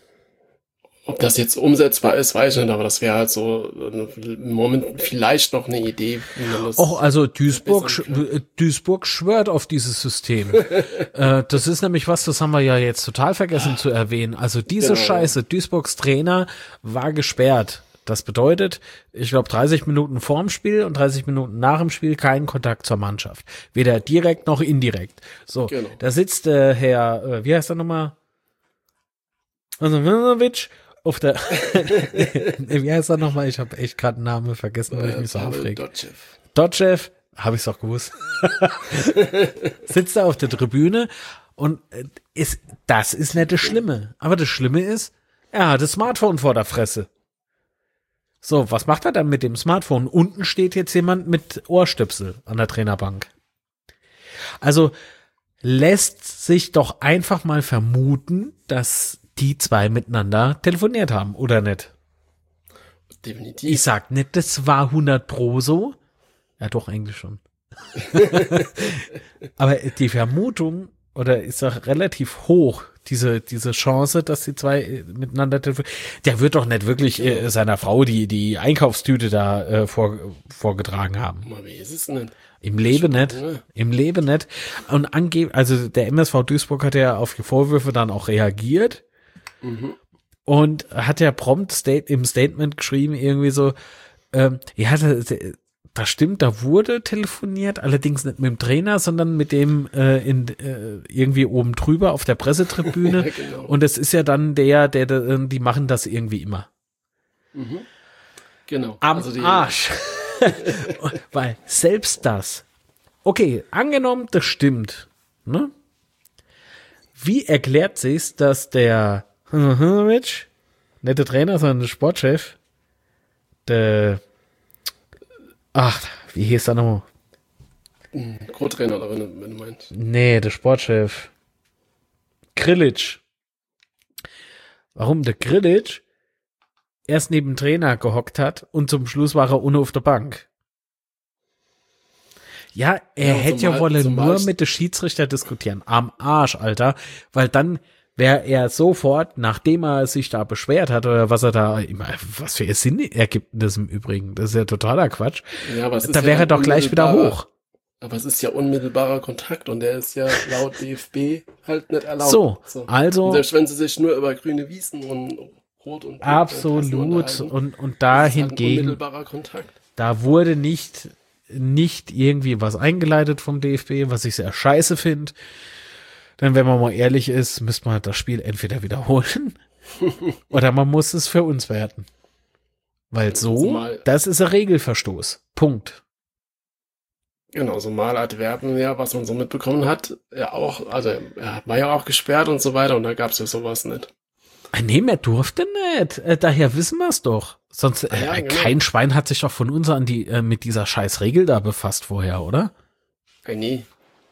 Ob das jetzt umsetzbar ist, weiß ich nicht, aber das wäre halt so eine, im Moment vielleicht noch eine Idee, wie man das. Och, also Duisburg, verbessern sch- äh, Duisburg schwört auf dieses System. äh, das ist nämlich was, das haben wir ja jetzt total vergessen zu erwähnen. Also diese Genau. Scheiße, Duisburgs Trainer war gesperrt. Das bedeutet, ich glaube, dreißig Minuten vorm Spiel und dreißig Minuten nach dem Spiel keinen Kontakt zur Mannschaft. Weder direkt noch indirekt. So, Genau. da sitzt äh, Herr, äh, wie heißt er nochmal? Also Milanovic, auf der, wie heißt er nochmal? Ich habe echt gerade einen Namen vergessen, weil ich mich so aufreg. Dotschew. Dotschew, habe ich es doch gewusst. Sitzt da auf der Tribüne und ist, das ist nicht das Schlimme. Aber das Schlimme ist, er hat das Smartphone vor der Fresse. So, was macht er dann mit dem Smartphone? Unten steht jetzt jemand mit Ohrstöpsel an der Trainerbank. Also lässt sich doch einfach mal vermuten, dass die zwei miteinander telefoniert haben, oder nicht? Definitiv. Ich sag nicht, das war hundert Pro so. Ja, doch, eigentlich schon. Aber die Vermutung, oder ist doch relativ hoch, diese diese Chance, dass die zwei miteinander telefonieren. Der wird doch nicht wirklich äh, seiner Frau die die Einkaufstüte da äh, vor, vorgetragen haben. Wie ist es denn? Im Leben nicht. Ne? Im Leben nicht. Und angeb, also der M S V Duisburg hat ja auf die Vorwürfe dann auch reagiert. Mhm. Und hat ja prompt state, im Statement geschrieben, irgendwie so, ähm, ja, da, das stimmt, da wurde telefoniert, allerdings nicht mit dem Trainer, sondern mit dem äh, in, äh, irgendwie oben drüber auf der Pressetribüne. Ja, genau. Und es ist ja dann der, der, der, die machen das irgendwie immer. Mhm. Genau. Am also die Arsch. Weil selbst das, okay, angenommen, das stimmt, ne? Wie erklärt sich's, dass der Hm-Hm-Mitch, nicht der Trainer, sondern der Sportchef, der, ach, wie hieß der nochmal? Co-Trainer, oder wenn du, wenn du meinst. Nee, der Sportchef. Grillitsch. Warum der Grillitsch erst neben dem Trainer gehockt hat und zum Schluss war er ohne auf der Bank. Ja, er Ja, hätte zumal- ja wollen zumal- nur mit dem Schiedsrichter diskutieren. Am Arsch, Alter. Weil dann wäre er sofort, nachdem er sich da beschwert hat oder was er da, was für Sinn ergibt das im Übrigen. Das ist ja totaler Quatsch. Ja, aber es ist Da ja wäre er dann doch gleich wieder unmittelbarer- hoch. Aber es ist ja unmittelbarer Kontakt und der ist ja laut D F B halt nicht erlaubt. So, also Und selbst wenn sie sich nur über grüne Wiesen und Rot und Blau absolut unterhalten, und, und da ist halt ein hingegen, unmittelbarer Kontakt. da wurde nicht, nicht irgendwie was eingeleitet vom D F B, was ich sehr scheiße finde. Denn wenn man mal ehrlich ist, müsste man halt das Spiel entweder wiederholen oder man muss es für uns werten. Weil so, Zumal- das ist ein Regelverstoß. Punkt. Genau, so mal Antwerpen, ja, was man so mitbekommen hat, ja auch, also er war ja auch gesperrt und so weiter und da gab's ja sowas nicht. Ah, nee, mehr durfte nicht. Äh, daher wissen wir es doch. Sonst, äh, Ah ja, genau. kein Schwein hat sich doch von uns an die, äh, mit dieser scheiß Regel da befasst vorher, oder? Äh, nee,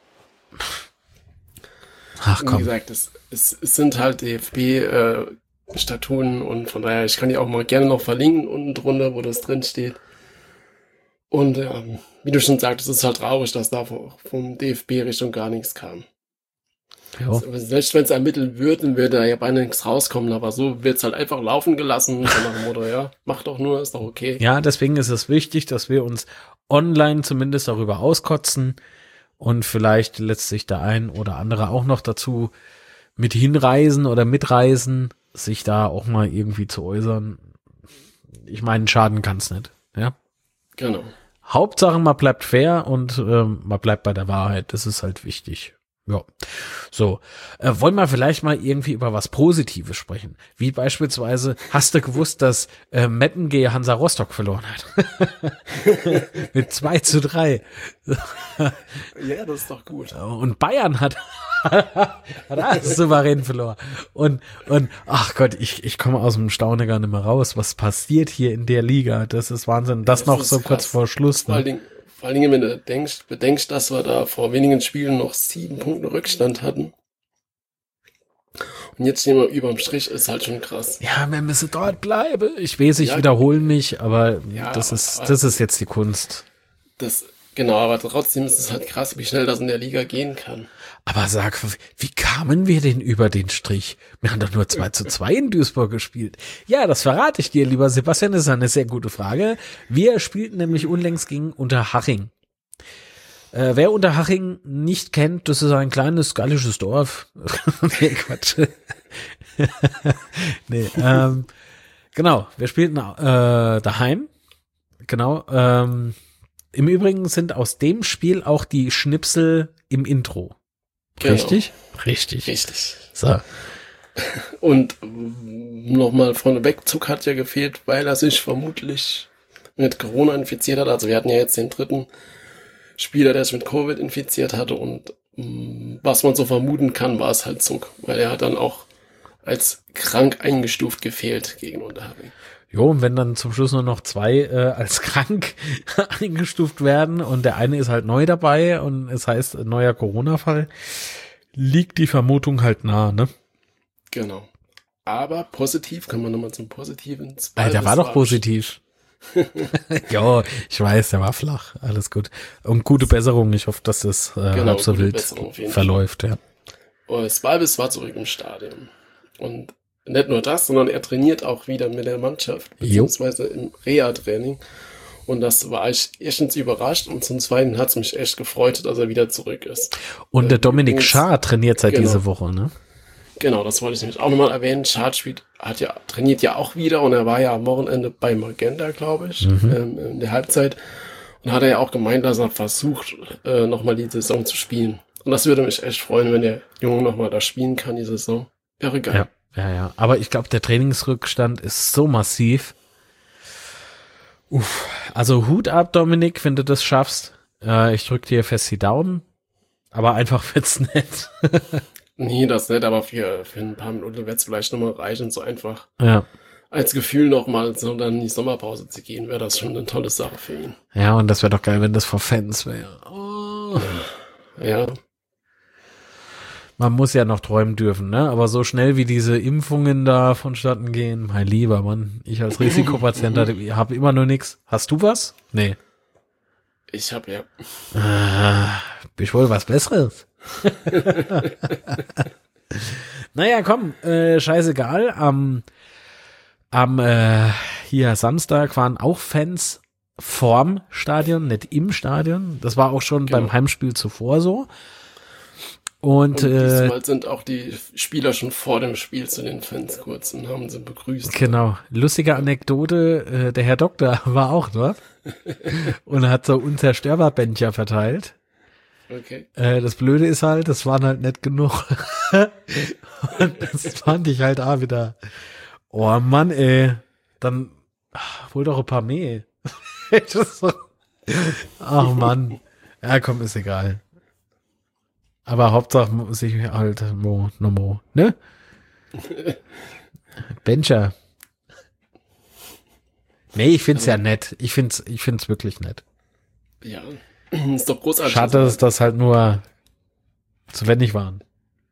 Ach wie komm. gesagt, es, es, es sind halt D F B-Statuten und von daher, ich kann die auch mal gerne noch verlinken unten drunter, wo das drin steht. Und ja, wie du schon sagtest, es ist halt traurig, dass da vom, vom D F B Richtung gar nichts kam. Ja. Also, selbst wenn es ermittelt wird, dann würde da ja beinahe nichts rauskommen, aber so wird's halt einfach laufen gelassen, so nach dem Motto, ja, mach doch nur, ist doch okay. Ja, deswegen ist es wichtig, dass wir uns online zumindest darüber auskotzen und vielleicht lässt sich der ein oder andere auch noch dazu mit hinreisen oder mitreisen, sich da auch mal irgendwie zu äußern. Ich meine, schaden kann's nicht, ja. Genau. Hauptsache, man bleibt fair und ähm, man bleibt bei der Wahrheit. Das ist halt wichtig. Ja. So. Äh, wollen wir vielleicht mal irgendwie über was Positives sprechen? Wie beispielsweise, hast du gewusst, dass äh, Meppen gegen Hansa Rostock verloren hat? Mit zwei zu drei. Ja, das ist doch gut. Und Bayern hat, hat alles souverän verloren. Und, und, ach Gott, ich, ich komme aus dem Staunen gar nicht mehr raus. Was passiert hier in der Liga? Das ist Wahnsinn. Das, Das noch ist so krass. kurz vor Schluss. Vor allen Ne? Dingen, vor allen Dingen, wenn du denkst, bedenkst, dass wir da vor wenigen Spielen noch sieben Punkte Rückstand hatten. Und jetzt stehen wir überm Strich, ist halt schon krass. Ja, wir müssen dort bleiben. Ich weiß, ich Ja. wiederhole mich, aber Ja, das aber- ist, das ist jetzt die Kunst. Das, genau, aber trotzdem ist es halt krass, wie schnell das in der Liga gehen kann. Aber sag, wie kamen wir denn über den Strich? Wir haben doch nur zwei zu zwei in Duisburg gespielt. Ja, das verrate ich dir, lieber Sebastian, das ist eine sehr gute Frage. Wir spielten nämlich unlängst gegen Unterhaching. Äh, wer Unterhaching nicht kennt, das ist ein kleines gallisches Dorf. Nee, Quatsch. nee, ähm, genau, wir spielten äh, daheim. Genau. Ähm, im Übrigen sind aus dem Spiel auch die Schnipsel im Intro. Genau. Richtig? Richtig. Richtig. So. Und nochmal vorneweg, Zug hat ja gefehlt, weil er sich vermutlich mit Corona infiziert hat. Also wir hatten ja jetzt den dritten Spieler, der sich mit Covid infiziert hatte. Und mh, was man so vermuten kann, war es halt Zug. Weil er hat dann auch als krank eingestuft gefehlt gegen Unterhaching. Jo, und wenn dann zum Schluss nur noch zwei äh, als krank eingestuft werden und der eine ist halt neu dabei und es heißt neuer Corona-Fall, liegt die Vermutung halt nah, ne? Genau. Aber positiv, kommen wir nochmal zum Positiven. Ah, der war doch war positiv. Jo, ich weiß, der war flach, alles gut. Und gute Besserung, ich hoffe, dass das äh, genau, halb so wild verläuft, ja. Und Svalbis war zurück im Stadion. Und nicht nur das, sondern er trainiert auch wieder mit der Mannschaft, beziehungsweise im Reha-Training. Und das war ich erstens überrascht und zum Zweiten hat es mich echt gefreut, dass er wieder zurück ist. Und der Dominik Schaar trainiert seit genau. dieser Woche, ne? Genau, das wollte ich nämlich auch nochmal erwähnen. Schaar spielt, hat ja, trainiert ja auch wieder und er war ja am Wochenende bei Magenta, glaube ich, mhm. ähm, in der Halbzeit. Und hat er ja auch gemeint, dass er versucht, äh, nochmal die Saison zu spielen. Und das würde mich echt freuen, wenn der Junge nochmal da spielen kann, die Saison. Wäre geil. Ja. Ja, ja, aber ich glaube, der Trainingsrückstand ist so massiv. Uff. Also Hut ab, Dominik, wenn du das schaffst. Äh, ich drück dir fest die Daumen, aber einfach wird's nicht. Nee, das nicht, aber für, für ein paar Minuten wird's vielleicht nochmal reichen, so einfach ja. als Gefühl nochmal so dann in die Sommerpause zu gehen, wäre das schon eine tolle Sache für ihn. Ja, und das wäre doch geil, wenn das vor Fans wäre. Oh. Ja. Man muss ja noch träumen dürfen, ne? Aber so schnell wie diese Impfungen da vonstatten gehen, mein lieber Mann, ich als Risikopatient habe immer nur nix. Hast du was? Nee. Ich hab ja. Ah, bin ich wohl was Besseres? Naja, komm, äh, scheißegal. Am, am äh, hier Samstag waren auch Fans vorm Stadion, nicht im Stadion. Das war auch schon genau. beim Heimspiel zuvor so. Und, und diesmal äh, sind auch die Spieler schon vor dem Spiel zu den Fans kurz und haben sie begrüßt. Genau. Lustige Anekdote, äh, der Herr Doktor war auch dort und hat so Unzerstörbar-Bändchen verteilt. Okay. Äh, das Blöde ist halt, das waren halt nicht genug. Und das fand ich halt auch wieder. Oh Mann, ey. Dann ach, hol doch ein paar mehr. So. Ach Mann. Ja, komm, ist egal. Aber Hauptsache muss ich halt Mo, no Mo, ne? Bencher. Nee, ich find's ja nett. Ich find's, ich find's wirklich nett. Ja, ist doch großartig. Schade, dass das halt nur zu wenig waren.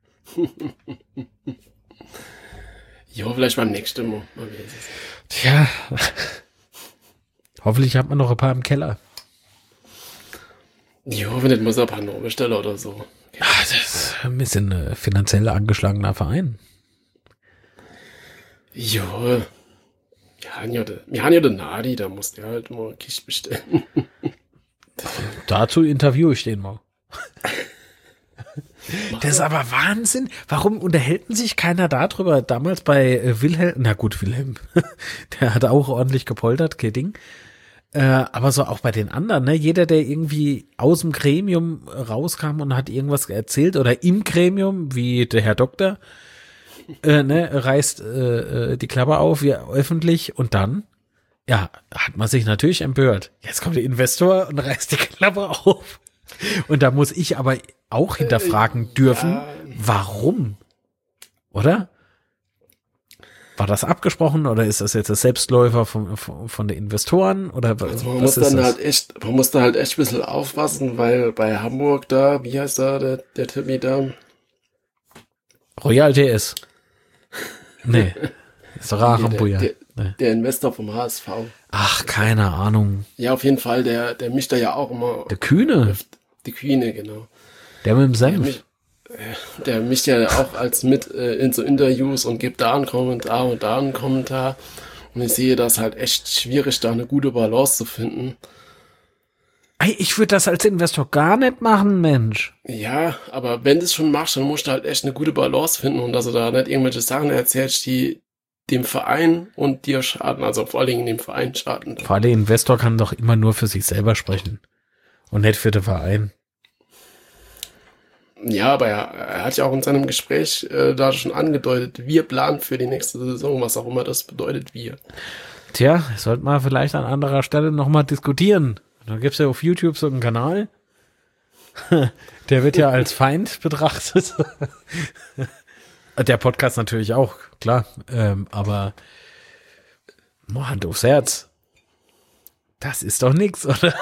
Jo, vielleicht beim nächsten Mal. Tja. Hoffentlich hat man noch ein paar im Keller. Jo, wenn nicht, muss er ein paar neue bestellen oder so. Ach, das ist ein bisschen äh, finanziell angeschlagener Verein. Jo. Wir haben ja, de, wir haben ja den Nadi, da musst du halt mal Kiste bestellen. Dazu interviewe ich den mal. Das ist aber Wahnsinn. Warum unterhält sich keiner darüber? Damals bei äh, Wilhelm, na gut, Wilhelm, der hat auch ordentlich gepoltert, kein Ding. Äh, aber so auch bei den anderen, ne? Jeder, der irgendwie aus dem Gremium rauskam und hat irgendwas erzählt oder im Gremium, wie der Herr Doktor, äh, ne, reißt äh, die Klappe auf, wie öffentlich und dann, ja, hat man sich natürlich empört. Jetzt kommt der Investor und reißt die Klappe auf. Und da muss ich aber auch hinterfragen dürfen, ja. Warum? Oder? War das abgesprochen oder ist das jetzt der Selbstläufer von, von, von den Investoren? Oder also man muss dann das? halt echt, man muss da halt echt ein bisschen aufpassen, weil bei Hamburg da, wie heißt da der, der Timmy da? Royal T S. Nee. Ist doch nee, Hamburger. Der, der, nee. der Investor vom H S V. Ach, keine Ahnung. Ja, auf jeden Fall, der, der mischt da ja auch immer. Der Kühne. Die Kühne, genau. Der mit dem Senf. Der, der mischt ja auch als mit äh, in so Interviews und gibt da einen Kommentar und da einen Kommentar. Und ich sehe das halt echt schwierig, da eine gute Balance zu finden. Ey, ich würde das als Investor gar nicht machen, Mensch. Ja, aber wenn du es schon machst, dann musst du halt echt eine gute Balance finden und dass du da nicht irgendwelche Sachen erzählst, die dem Verein und dir schaden, also vor allen Dingen dem Verein schaden. Vor allem der Investor kann doch immer nur für sich selber sprechen und nicht für den Verein. Ja, aber er, er hat ja auch in seinem Gespräch äh, da schon angedeutet, wir planen für die nächste Saison, was auch immer das bedeutet, wir. Tja, sollte man vielleicht an anderer Stelle nochmal diskutieren. Da gibt's ja auf YouTube so einen Kanal. Der wird ja als Feind betrachtet. Der Podcast natürlich auch, klar. Ähm, aber oh, Hand aufs Herz. Das ist doch nix, oder?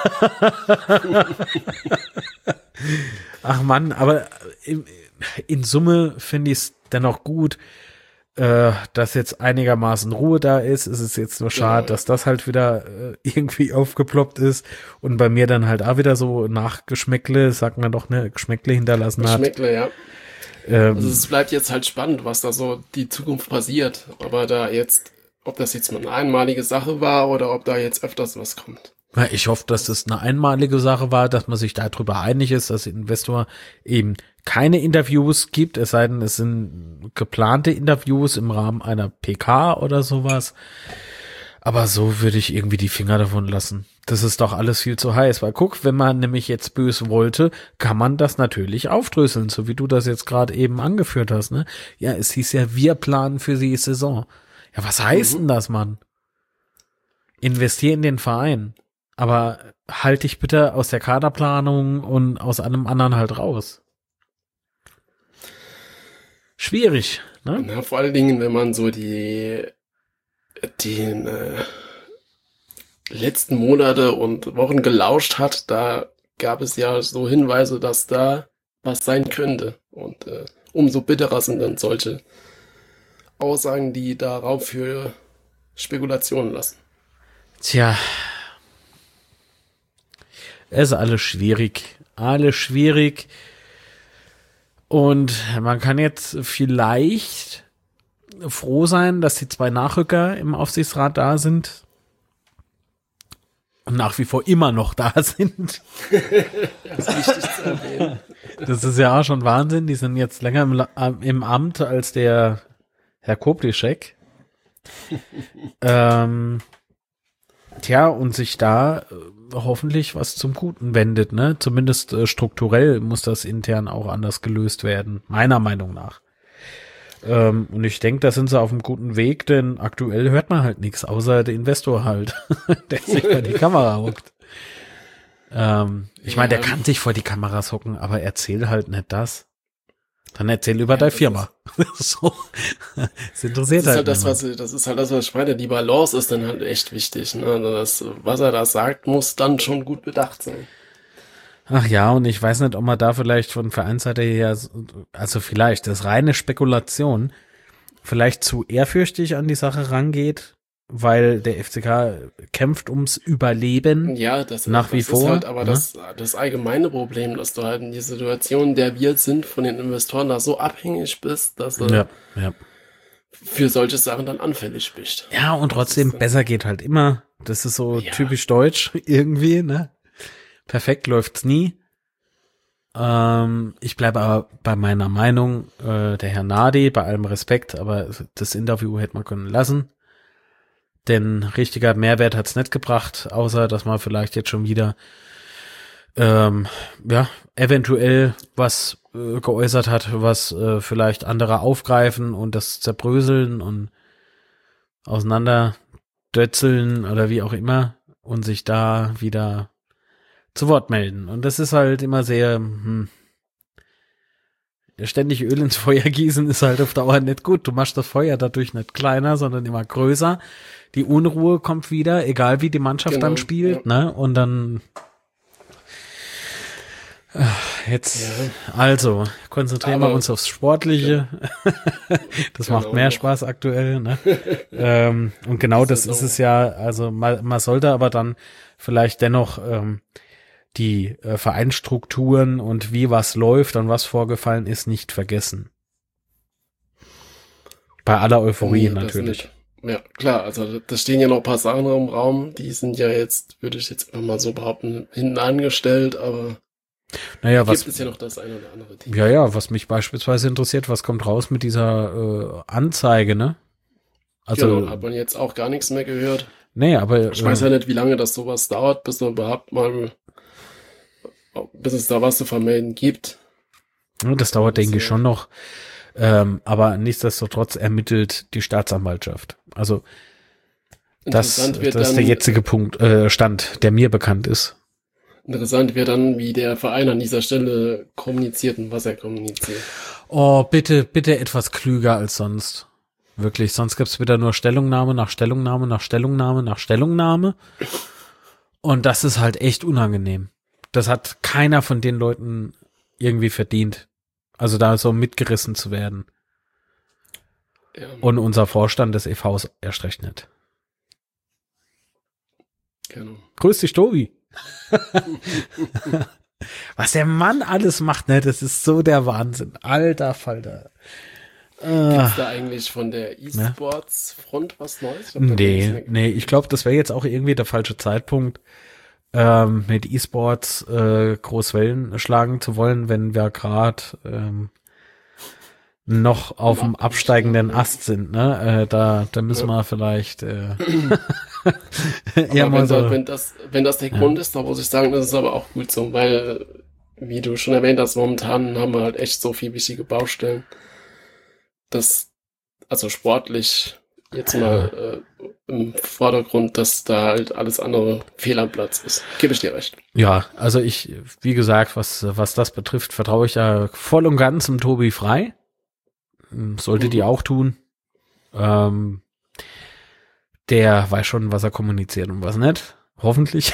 Ach Mann, aber in, in Summe finde ich es dennoch gut, äh, dass jetzt einigermaßen Ruhe da ist. Es ist jetzt nur schade, dass das halt wieder äh, irgendwie aufgeploppt ist und bei mir dann halt auch wieder so Nachgeschmäckle, sagt man doch, ne, Geschmäckle hinterlassen hat. Geschmäckle, ja. Ähm, Also es bleibt jetzt halt spannend, was da so die Zukunft passiert. Aber da jetzt, ob das jetzt mal eine einmalige Sache war oder ob da jetzt öfters was kommt. Ich hoffe, dass das eine einmalige Sache war, dass man sich darüber einig ist, dass der Investor eben keine Interviews gibt, es sei denn, es sind geplante Interviews im Rahmen einer P K oder sowas. Aber so würde ich irgendwie die Finger davon lassen. Das ist doch alles viel zu heiß. Weil guck, wenn man nämlich jetzt böse wollte, kann man das natürlich aufdröseln, so wie du das jetzt gerade eben angeführt hast, ne? Ja, es hieß ja, wir planen für die Saison. Ja, was heißt mhm. denn das, Mann? Investier in den Verein. Aber halt dich bitte aus der Kaderplanung und aus allem anderen halt raus. Schwierig, ne? Na, vor allen Dingen, wenn man so die, die äh, letzten Monate und Wochen gelauscht hat, da gab es ja so Hinweise, dass da was sein könnte. Und äh, umso bitterer sind dann solche Aussagen, die darauf für Spekulationen lassen. Tja. Es ist alles schwierig. Alles schwierig. Und man kann jetzt vielleicht froh sein, dass die zwei Nachrücker im Aufsichtsrat da sind. Und nach wie vor immer noch da sind. Das ist wichtig zu erwähnen. Das ist ja auch schon Wahnsinn. Die sind jetzt länger im, im Amt als der Herr Koblischek. ähm, tja, und sich da hoffentlich was zum Guten wendet, ne? Zumindest äh, strukturell muss das intern auch anders gelöst werden, meiner Meinung nach. Ähm, und ich denke, da sind sie auf einem guten Weg, denn aktuell hört man halt nichts, außer der Investor halt, der sich vor die Kamera hockt. Ähm, ich meine, der kann sich vor die Kameras hocken, aber erzähl halt nicht das. Dann erzähl über ja, deine Firma. So. Das interessiert das ist halt. halt das, was, das ist halt das, was ich meine. Die Balance ist dann halt echt wichtig. Ne? Also das, was er da sagt, muss dann schon gut bedacht sein. Ach ja, und ich weiß nicht, ob man da vielleicht von Vereinsseite her, also vielleicht, das ist reine Spekulation, vielleicht zu ehrfürchtig an die Sache rangeht, weil der F C K kämpft ums Überleben. Ja, das, nach das wie ist vor, halt aber ne? das, das allgemeine Problem, dass du halt in die Situation, in der wir sind, von den Investoren da so abhängig bist, dass du ja, ja. für solche Sachen dann anfällig bist. Ja, und trotzdem, besser geht halt immer. Das ist so ja. typisch deutsch irgendwie, ne? Perfekt läuft's nie. Ähm, ich bleibe aber bei meiner Meinung, äh, der Herr Nadi, bei allem Respekt, aber das Interview hätte man können lassen. Denn richtiger Mehrwert hat's nicht gebracht, außer dass man vielleicht jetzt schon wieder ähm, ja eventuell was äh, geäußert hat, was äh, vielleicht andere aufgreifen und das zerbröseln und auseinanderdötzeln oder wie auch immer und sich da wieder zu Wort melden. Und das ist halt immer sehr hm, ständig Öl ins Feuer gießen ist halt auf Dauer nicht gut. Du machst das Feuer dadurch nicht kleiner, sondern immer größer. Die Unruhe kommt wieder, egal wie die Mannschaft genau, dann spielt, ja. ne? Und dann jetzt, ja. also, konzentrieren Aber wir uns aufs Sportliche. Ja. Das genau. macht mehr Spaß aktuell, ne? ähm, und genau das, das ist, ist es ja, also man, man sollte aber dann vielleicht dennoch ähm, die äh, Vereinsstrukturen und wie was läuft und was vorgefallen ist, nicht vergessen. Bei aller Euphorie nee, natürlich. Ja, klar, also da stehen ja noch ein paar Sachen im Raum, die sind ja jetzt, würde ich jetzt einfach mal so behaupten, hinten angestellt, aber naja, was, gibt es ja noch das eine oder andere Thema. Ja, ja, was mich beispielsweise interessiert, was kommt raus mit dieser äh, Anzeige, ne? Also genau, hat man jetzt auch gar nichts mehr gehört. Nee, aber ich weiß ja nicht, wie lange das sowas dauert, bis man überhaupt mal bis es da was zu vermelden gibt. Das dauert, denke ich, schon noch. Ähm, aber nichtsdestotrotz ermittelt die Staatsanwaltschaft. Also das, das ist dann der jetzige Punkt, äh, Stand, der mir bekannt ist. Interessant wird dann, wie der Verein an dieser Stelle kommuniziert und was er kommuniziert. Oh, bitte, bitte etwas klüger als sonst. Wirklich, sonst gibt's wieder nur Stellungnahme nach Stellungnahme nach Stellungnahme nach Stellungnahme. Und das ist halt echt unangenehm. Das hat keiner von den Leuten irgendwie verdient. Also da so mitgerissen zu werden. Ja. Und unser Vorstand des E Vs erst recht nicht. Genau. Grüß dich, Tobi. Was der Mann alles macht, ne, das ist so der Wahnsinn. Alter Falter. Gibt's da eigentlich von der E-Sports-Front was Neues? Ich glaub, nee, nee, ich glaube, das wäre jetzt auch irgendwie der falsche Zeitpunkt, ähm, mit E-Sports äh, groß Wellen schlagen zu wollen, wenn wir gerade ähm, noch auf dem absteigenden Ast sind, ne? Äh, da, da müssen ja. wir vielleicht äh, ja, mal wenn, so, da, wenn das, wenn das der ja. Grund ist, da muss ich sagen, das ist aber auch gut so, weil, wie du schon erwähnt hast, momentan haben wir halt echt so viele wichtige Baustellen, dass, also sportlich jetzt mal äh, im Vordergrund, dass da halt alles andere fehl am Platz ist. Gebe ich dir recht. Ja, also ich, wie gesagt, was, was das betrifft, vertraue ich ja voll und ganz dem Tobi Frei. Sollte mhm. die auch tun. Ähm, der weiß schon, was er kommuniziert und was nicht. Hoffentlich.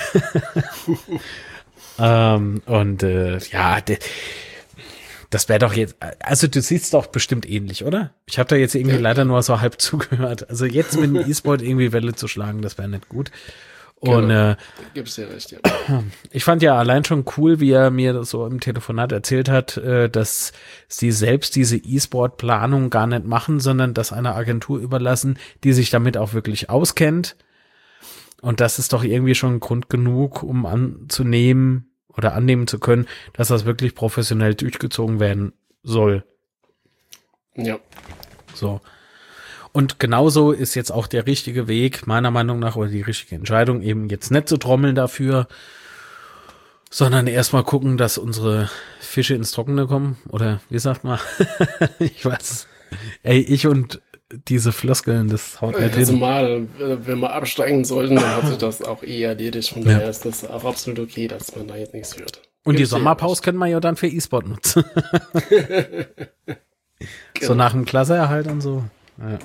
ähm, und äh, ja, de, das wäre doch jetzt, also du siehst doch bestimmt ähnlich, oder? Ich habe da jetzt irgendwie ja. leider nur so halb zugehört. Also jetzt mit dem E-Sport irgendwie Welle zu schlagen, das wäre nicht gut. Und genau. äh, gibt's dir recht, ja. Ich fand ja allein schon cool, wie er mir das so im Telefonat erzählt hat, äh, dass sie selbst diese E-Sport-Planung gar nicht machen, sondern das einer Agentur überlassen, die sich damit auch wirklich auskennt. Und das ist doch irgendwie schon Grund genug, um anzunehmen oder annehmen zu können, dass das wirklich professionell durchgezogen werden soll. Ja. So. Und genauso ist jetzt auch der richtige Weg, meiner Meinung nach, oder die richtige Entscheidung, eben jetzt nicht zu trommeln dafür, sondern erstmal gucken, dass unsere Fische ins Trockene kommen. Oder wie sagt man? Ich weiß. Ey, ich und diese Floskeln, das haut nicht also hin. Mal, wenn wir absteigen sollten, dann hat sich das auch eh erledigt. Von daher ja. ist das auch absolut okay, dass man da jetzt nichts hört. Und die Sommerpause können wir ja dann für E-Sport nutzen. Genau. So nach dem Klasseerhalt und so. Ja.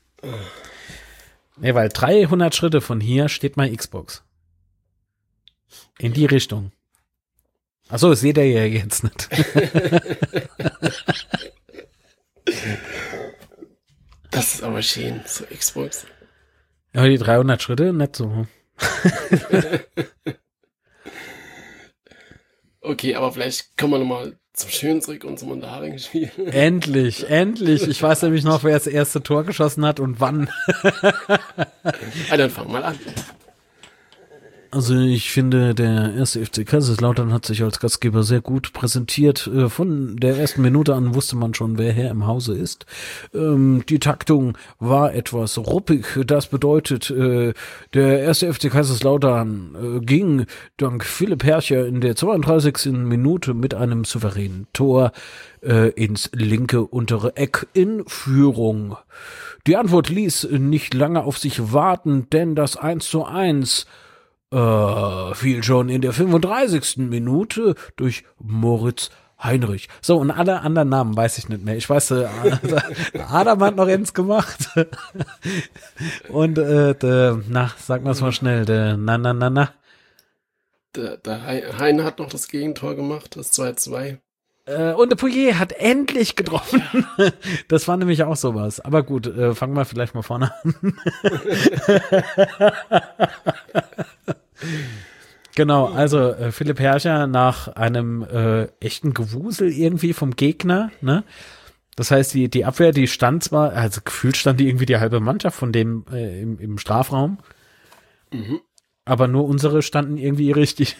Nee, weil dreihundert Schritte von hier steht meine Xbox. In die Richtung. Achso, das seht ihr ja jetzt nicht. Das ist aber schön, so Xbox. Ja, die dreihundert Schritte, nicht so. Okay, aber vielleicht kommen wir nochmal zum Schönzrick und zum Unterharing-Spiel. Endlich, endlich. Ich weiß nämlich noch, wer das erste Tor geschossen hat und wann. Ah, dann fang mal an. Also ich finde, der erste F C Kaiserslautern hat sich als Gastgeber sehr gut präsentiert. Von der ersten Minute an wusste man schon, wer Herr im Hause ist. Ähm, die Taktung war etwas ruppig. Das bedeutet, äh, der erste F C Kaiserslautern äh, ging dank Philipp Hercher in der zweiunddreißigsten Minute mit einem souveränen Tor äh, ins linke untere Eck in Führung. Die Antwort ließ nicht lange auf sich warten, denn das eins zu eins Uh, fiel schon in der fünfunddreißigsten Minute durch Moritz Heinrich. So, und alle anderen Namen weiß ich nicht mehr. Ich weiß, äh, Adam hat noch eins gemacht. Und, äh, der, na, sag mal's mal schnell, der, na, na, na, na. Der, der Hein hat noch das Gegentor gemacht, das zwei zu zwei. Äh, und der Pouillet hat endlich getroffen. Das war nämlich auch sowas. Aber gut, äh, fangen wir vielleicht mal vorne an. Genau, also äh, Philipp Hercher nach einem äh, echten Gewusel irgendwie vom Gegner, ne? Das heißt, die die Abwehr, die stand zwar, also gefühlt stand die irgendwie die halbe Mannschaft von dem äh, im, im Strafraum, mhm. aber nur unsere standen irgendwie richtig.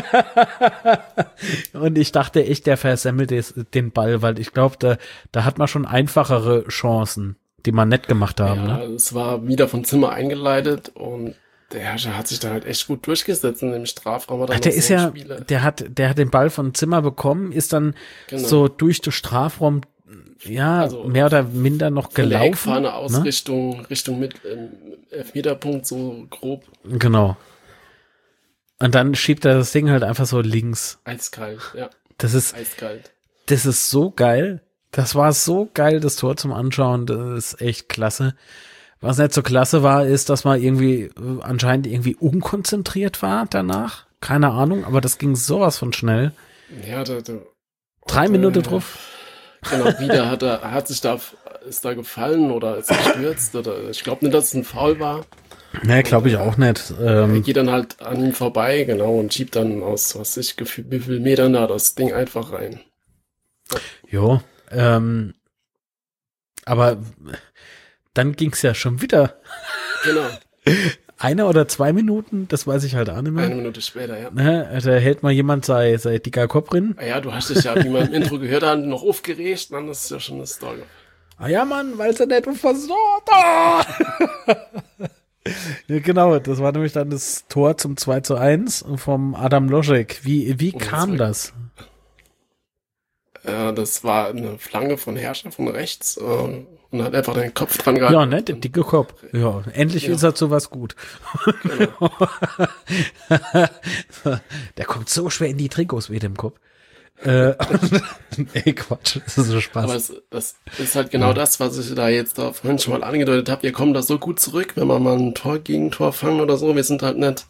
Und ich dachte echt, der versemmelt des, den Ball, weil ich glaube, da, da hat man schon einfachere Chancen, die man nett gemacht haben. Ja, ne? Es war wieder von Zimmer eingeleitet und der Herrscher hat sich da halt echt gut durchgesetzt in dem Strafraum. Hat Ach, der ist ja, der hat, der hat den Ball von Zimmer bekommen, ist dann genau. so durch den Strafraum, ja, also mehr oder minder noch gelaufen. Eckfahne aus ne? Richtung, Richtung mit ähm, Elfmeterpunkt, so grob. Genau. Und dann schiebt er das Ding halt einfach so links. Eiskalt, ja. Das ist, eiskalt. Das ist so geil. Das war so geil, das Tor zum Anschauen. Das ist echt klasse. Was nicht so klasse war, ist, dass man irgendwie äh, anscheinend irgendwie unkonzentriert war danach. Keine Ahnung, aber das ging sowas von schnell. Ja, da, da, Drei da, Minuten drauf. Genau, wieder hat er, hat sich da, ist da gefallen oder ist gestürzt oder ich glaube nicht, dass es ein Foul war. Nee, glaube ich auch nicht. Ähm, er geht dann halt an ihm vorbei, genau, und schiebt dann aus, was ich, wie viel Metern da das Ding einfach rein. Jo, ähm, aber dann ging's ja schon wieder. Genau. Eine oder zwei Minuten, das weiß ich halt auch nicht mehr. Eine Minute später, ja. Ne, da hält mal jemand sei, sei dicker Kopf drin. Ja, du hast dich ja, wie man im Intro gehört hat, noch aufgeregt, dann ist ja schon eine Story. Ah ja, Mann, weil sie nicht versorgt. Ah! Ja, genau, das war nämlich dann das Tor zum zwei zu eins vom Adam Loschek. Wie, wie kam das? Ja, das war eine Flanke von Herrscher von rechts äh, und hat einfach den Kopf dran gehalten. Ja, ne, der dicke Kopf. Ja, endlich ja. ist er zu was gut. Genau. Der kommt so schwer in die Trikots wie dem Kopf. Äh, ey, Quatsch, das ist so Spaß. Aber es, das ist halt genau ja. das, was ich da jetzt da vorhin schon mal angedeutet habe. Wir kommen da so gut zurück, wenn wir mal ein Tor gegen Tor fangen oder so. Wir sind halt nicht,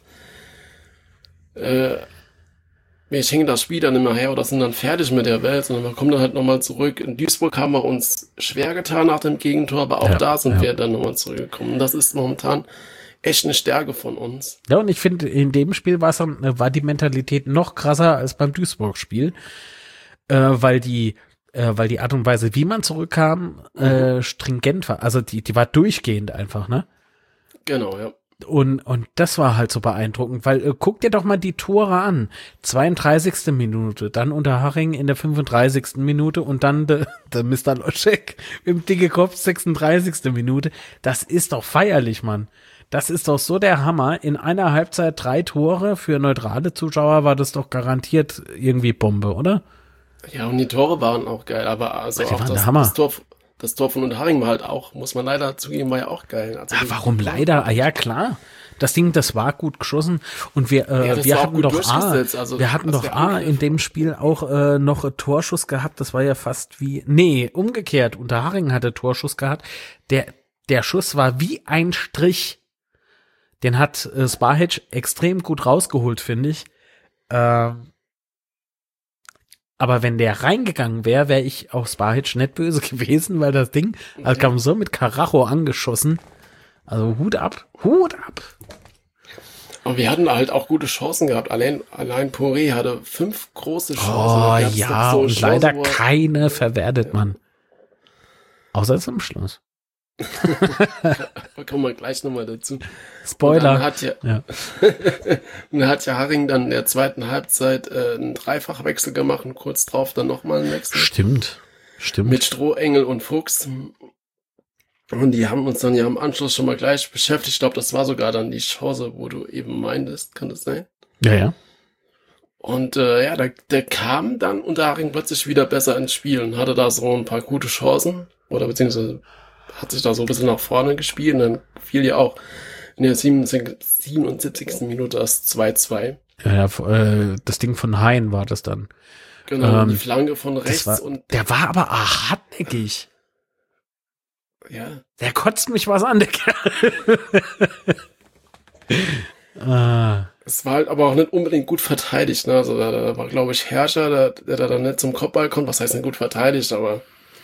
äh, wir schenken das Spiel dann immer her oder sind dann fertig mit der Welt, sondern wir kommen dann halt nochmal zurück. In Duisburg haben wir uns schwer getan nach dem Gegentor, aber auch ja, da sind ja. wir dann nochmal zurückgekommen. Und das ist momentan echt eine Stärke von uns. Ja, und ich finde, in dem Spiel war, war die Mentalität noch krasser als beim Duisburg-Spiel, äh, weil die äh, weil die Art und Weise, wie man zurückkam, mhm. äh, stringent war. Also die die war durchgehend einfach, ne? Genau, ja. Und und das war halt so beeindruckend, weil äh, guck dir doch mal die Tore an. zweiunddreißigste Minute, dann Unterhaching in der fünfunddreißigsten Minute und dann der de Mister Loschek im dicke Kopf sechsunddreißigste Minute. Das ist doch feierlich, Mann. Das ist doch so der Hammer. In einer Halbzeit drei Tore für neutrale Zuschauer war das doch garantiert irgendwie Bombe, oder? Ja, und die Tore waren auch geil, aber also die auch waren das, der Hammer. Das, Tor, das Tor von Unterhaching war halt auch, muss man leider zugeben, war ja auch geil. Also ah, warum leider? Ah, ja, klar. Das Ding, das war gut geschossen und wir, äh, ja, wir hatten doch A, also, wir hatten doch A in dem Spiel auch äh, noch einen Torschuss gehabt. Das war ja fast wie, nee, umgekehrt. Unterhaching hatte Torschuss gehabt. Der, der Schuss war wie ein Strich. Den hat äh, Spahic extrem gut rausgeholt, finde ich. Ähm, aber wenn der reingegangen wäre, wäre ich auch Spahic nicht böse gewesen, weil das Ding, okay. also kam so mit Karacho angeschossen. Also Hut ab, Hut ab. Und wir hatten halt auch gute Chancen gehabt. Allein, allein Poré hatte fünf große Chancen. Oh ja, so und Chance, leider keine verwertet ja. man. Außer zum Schluss. Da kommen wir gleich nochmal dazu. Spoiler. Und dann hat ja, ja. dann hat ja Haring dann in der zweiten Halbzeit äh, einen Dreifachwechsel gemacht und kurz drauf dann nochmal einen Wechsel. Stimmt, stimmt. Mit Stroh, Engel und Fuchs. Und die haben uns dann ja im Anschluss schon mal gleich beschäftigt. Ich glaube, das war sogar dann die Chance, wo du eben meintest. Kann das sein? Ja, ja. Und äh, ja, der, der kam dann Unterhaching plötzlich wieder besser ins Spiel und hatte da so ein paar gute Chancen. Oder beziehungsweise hat sich da so ein bisschen nach vorne gespielt und dann fiel ja auch in der siebenundsiebzigsten Minute das zwei zwei. Ja, ja, äh, das Ding von Hein war das dann. Genau, ähm, die Flanke von rechts. War, und der war aber ach, hartnäckig. Ja. Der kotzt mich was an, der Kerl. ah. Es war halt aber auch nicht unbedingt gut verteidigt. Ne? Also da, da war, glaube ich, Herrscher, der, der da dann nicht zum Kopfball kommt. Was heißt nicht gut verteidigt, aber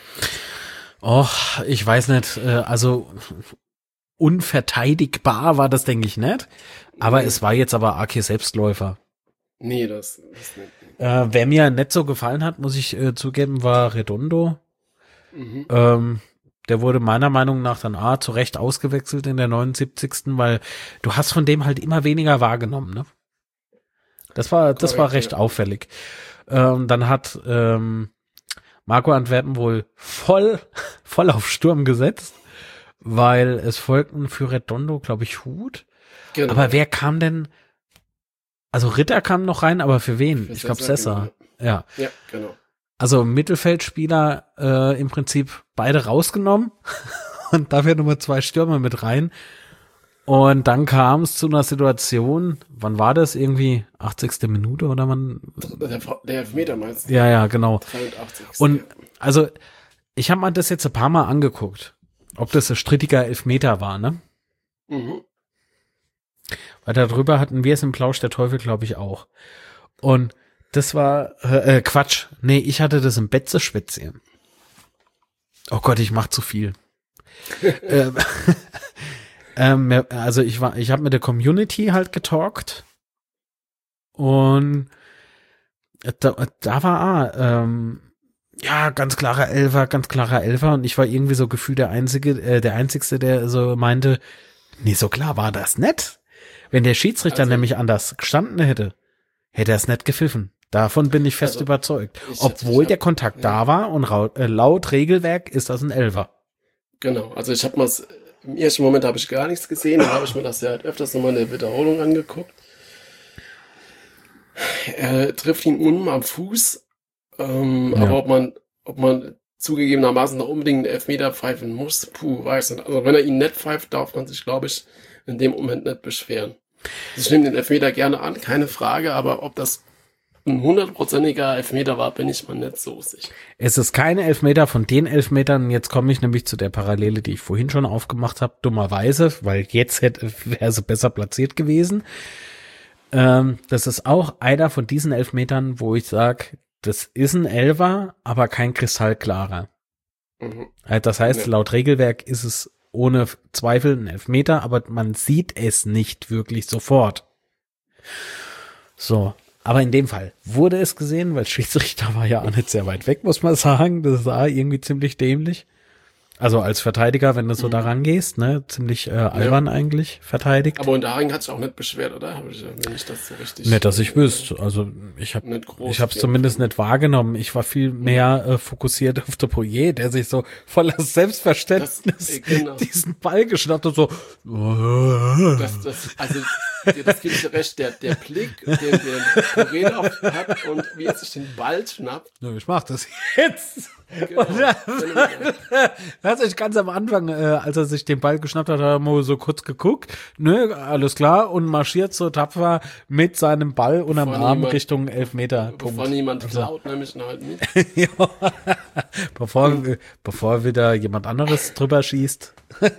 Och, ich weiß nicht, also unverteidigbar war das, denke ich, nicht. Aber nee. Es war jetzt aber arg Selbstläufer. Nee, das, das nicht. Äh, wer mir nicht so gefallen hat, muss ich äh, zugeben, war Redondo. Mhm. Ähm, der wurde meiner Meinung nach dann A, zu Recht ausgewechselt in der neunundsiebzigsten weil du hast von dem halt immer weniger wahrgenommen, ne? Das war, Korrekt, das war recht ja. auffällig. Ähm, dann hat ähm, Marco Antwerpen wohl voll, voll auf Sturm gesetzt, weil es folgten für Redondo, glaube ich, Hut Genau. Aber wer kam denn? Also Ritter kam noch rein, aber für wen? Für Ich glaube Sessa, Sessa. Ja. Ja, genau. Also Mittelfeldspieler äh, im Prinzip beide rausgenommen und dafür nochmal zwei Stürmer mit rein. Und dann kam es zu einer Situation, wann war das? Irgendwie achtzigste Minute oder man? Der, der Elfmeter meinst du? Ja, ja, genau. dreiundachtzigste Und also ich habe mir das jetzt ein paar Mal angeguckt, ob das ein strittiger Elfmeter war, ne? Mhm. Weil darüber hatten wir es im Plausch der Teufel, glaube ich, auch. Und das war, äh, äh, Quatsch. Nee, ich hatte das im Betze-Schwätzchen. Oh Gott, ich mach zu viel. ähm, ähm, also ich war, ich habe mit der Community halt getalkt. Und da, da war, ah, ähm, ja, ganz klarer Elfer, ganz klarer Elfer. Und ich war irgendwie so gefühlt der Einzige, äh, der Einzigste, der so meinte, nee, so klar war das nicht. Wenn der Schiedsrichter Also, nämlich anders gestanden hätte, hätte er es nicht gepfiffen. Davon bin ich fest also, überzeugt. ich, Obwohl ich hab, der Kontakt ja. da war und laut, äh, laut Regelwerk ist das ein Elfer. Genau, also ich habe mal, im ersten Moment habe ich gar nichts gesehen, dann habe ich mir das ja halt öfters nochmal in der Wiederholung angeguckt. Er trifft ihn unten am Fuß, ähm, ja. aber ob man, ob man zugegebenermaßen noch unbedingt einen Elfmeter pfeifen muss, puh, weiß nicht. Also wenn er ihn nicht pfeift, darf man sich, glaube ich, in dem Moment nicht beschweren. Ich nehme den Elfmeter gerne an, keine Frage, aber ob das ein hundertprozentiger Elfmeter war, bin ich mir nicht so sicher. Es ist keine Elfmeter von den Elfmetern. Jetzt komme ich nämlich zu der Parallele, die ich vorhin schon aufgemacht habe, dummerweise, weil jetzt hätte wäre sie besser platziert gewesen. Ähm, das ist auch einer von diesen Elfmetern, wo ich sage, das ist ein Elfer, aber kein kristallklarer. Mhm. Das heißt, ja. laut Regelwerk ist es ohne Zweifel ein Elfmeter, aber man sieht es nicht wirklich sofort. So, aber in dem Fall wurde es gesehen, weil Schiedsrichter war ja auch nicht sehr weit weg, muss man sagen. Das sah irgendwie ziemlich dämlich. Also als Verteidiger, wenn du so mhm. da rangehst, ne, ziemlich äh, albern ja. eigentlich verteidigt. Aber Unterhagen hat sich auch nicht beschwert, oder? Hab ich, wenn ich das so richtig. Nicht, dass ich wüsste. Also ich habe, ich habe es zumindest nicht wahrgenommen. Ich war viel mehr äh, fokussiert auf der Poirier, der sich so voller Selbstverständnis das, äh, genau. diesen Ball geschnappt hat, so. Das, das, also das gibt dir recht. Der, der Blick, den der Poirier hat und wie er sich den Ball schnappt. Ja, ich mach das jetzt. Genau. Da hat sich ganz am Anfang, äh, als er sich den Ball geschnappt hat, hat er mal so kurz geguckt, ne, alles klar, und marschiert so tapfer mit seinem Ball unterm Arm niemand, Richtung Elfmeter. Bevor niemand also. klaut, nämlich halt mit. ja. bevor, mhm. bevor wieder jemand anderes drüber schießt,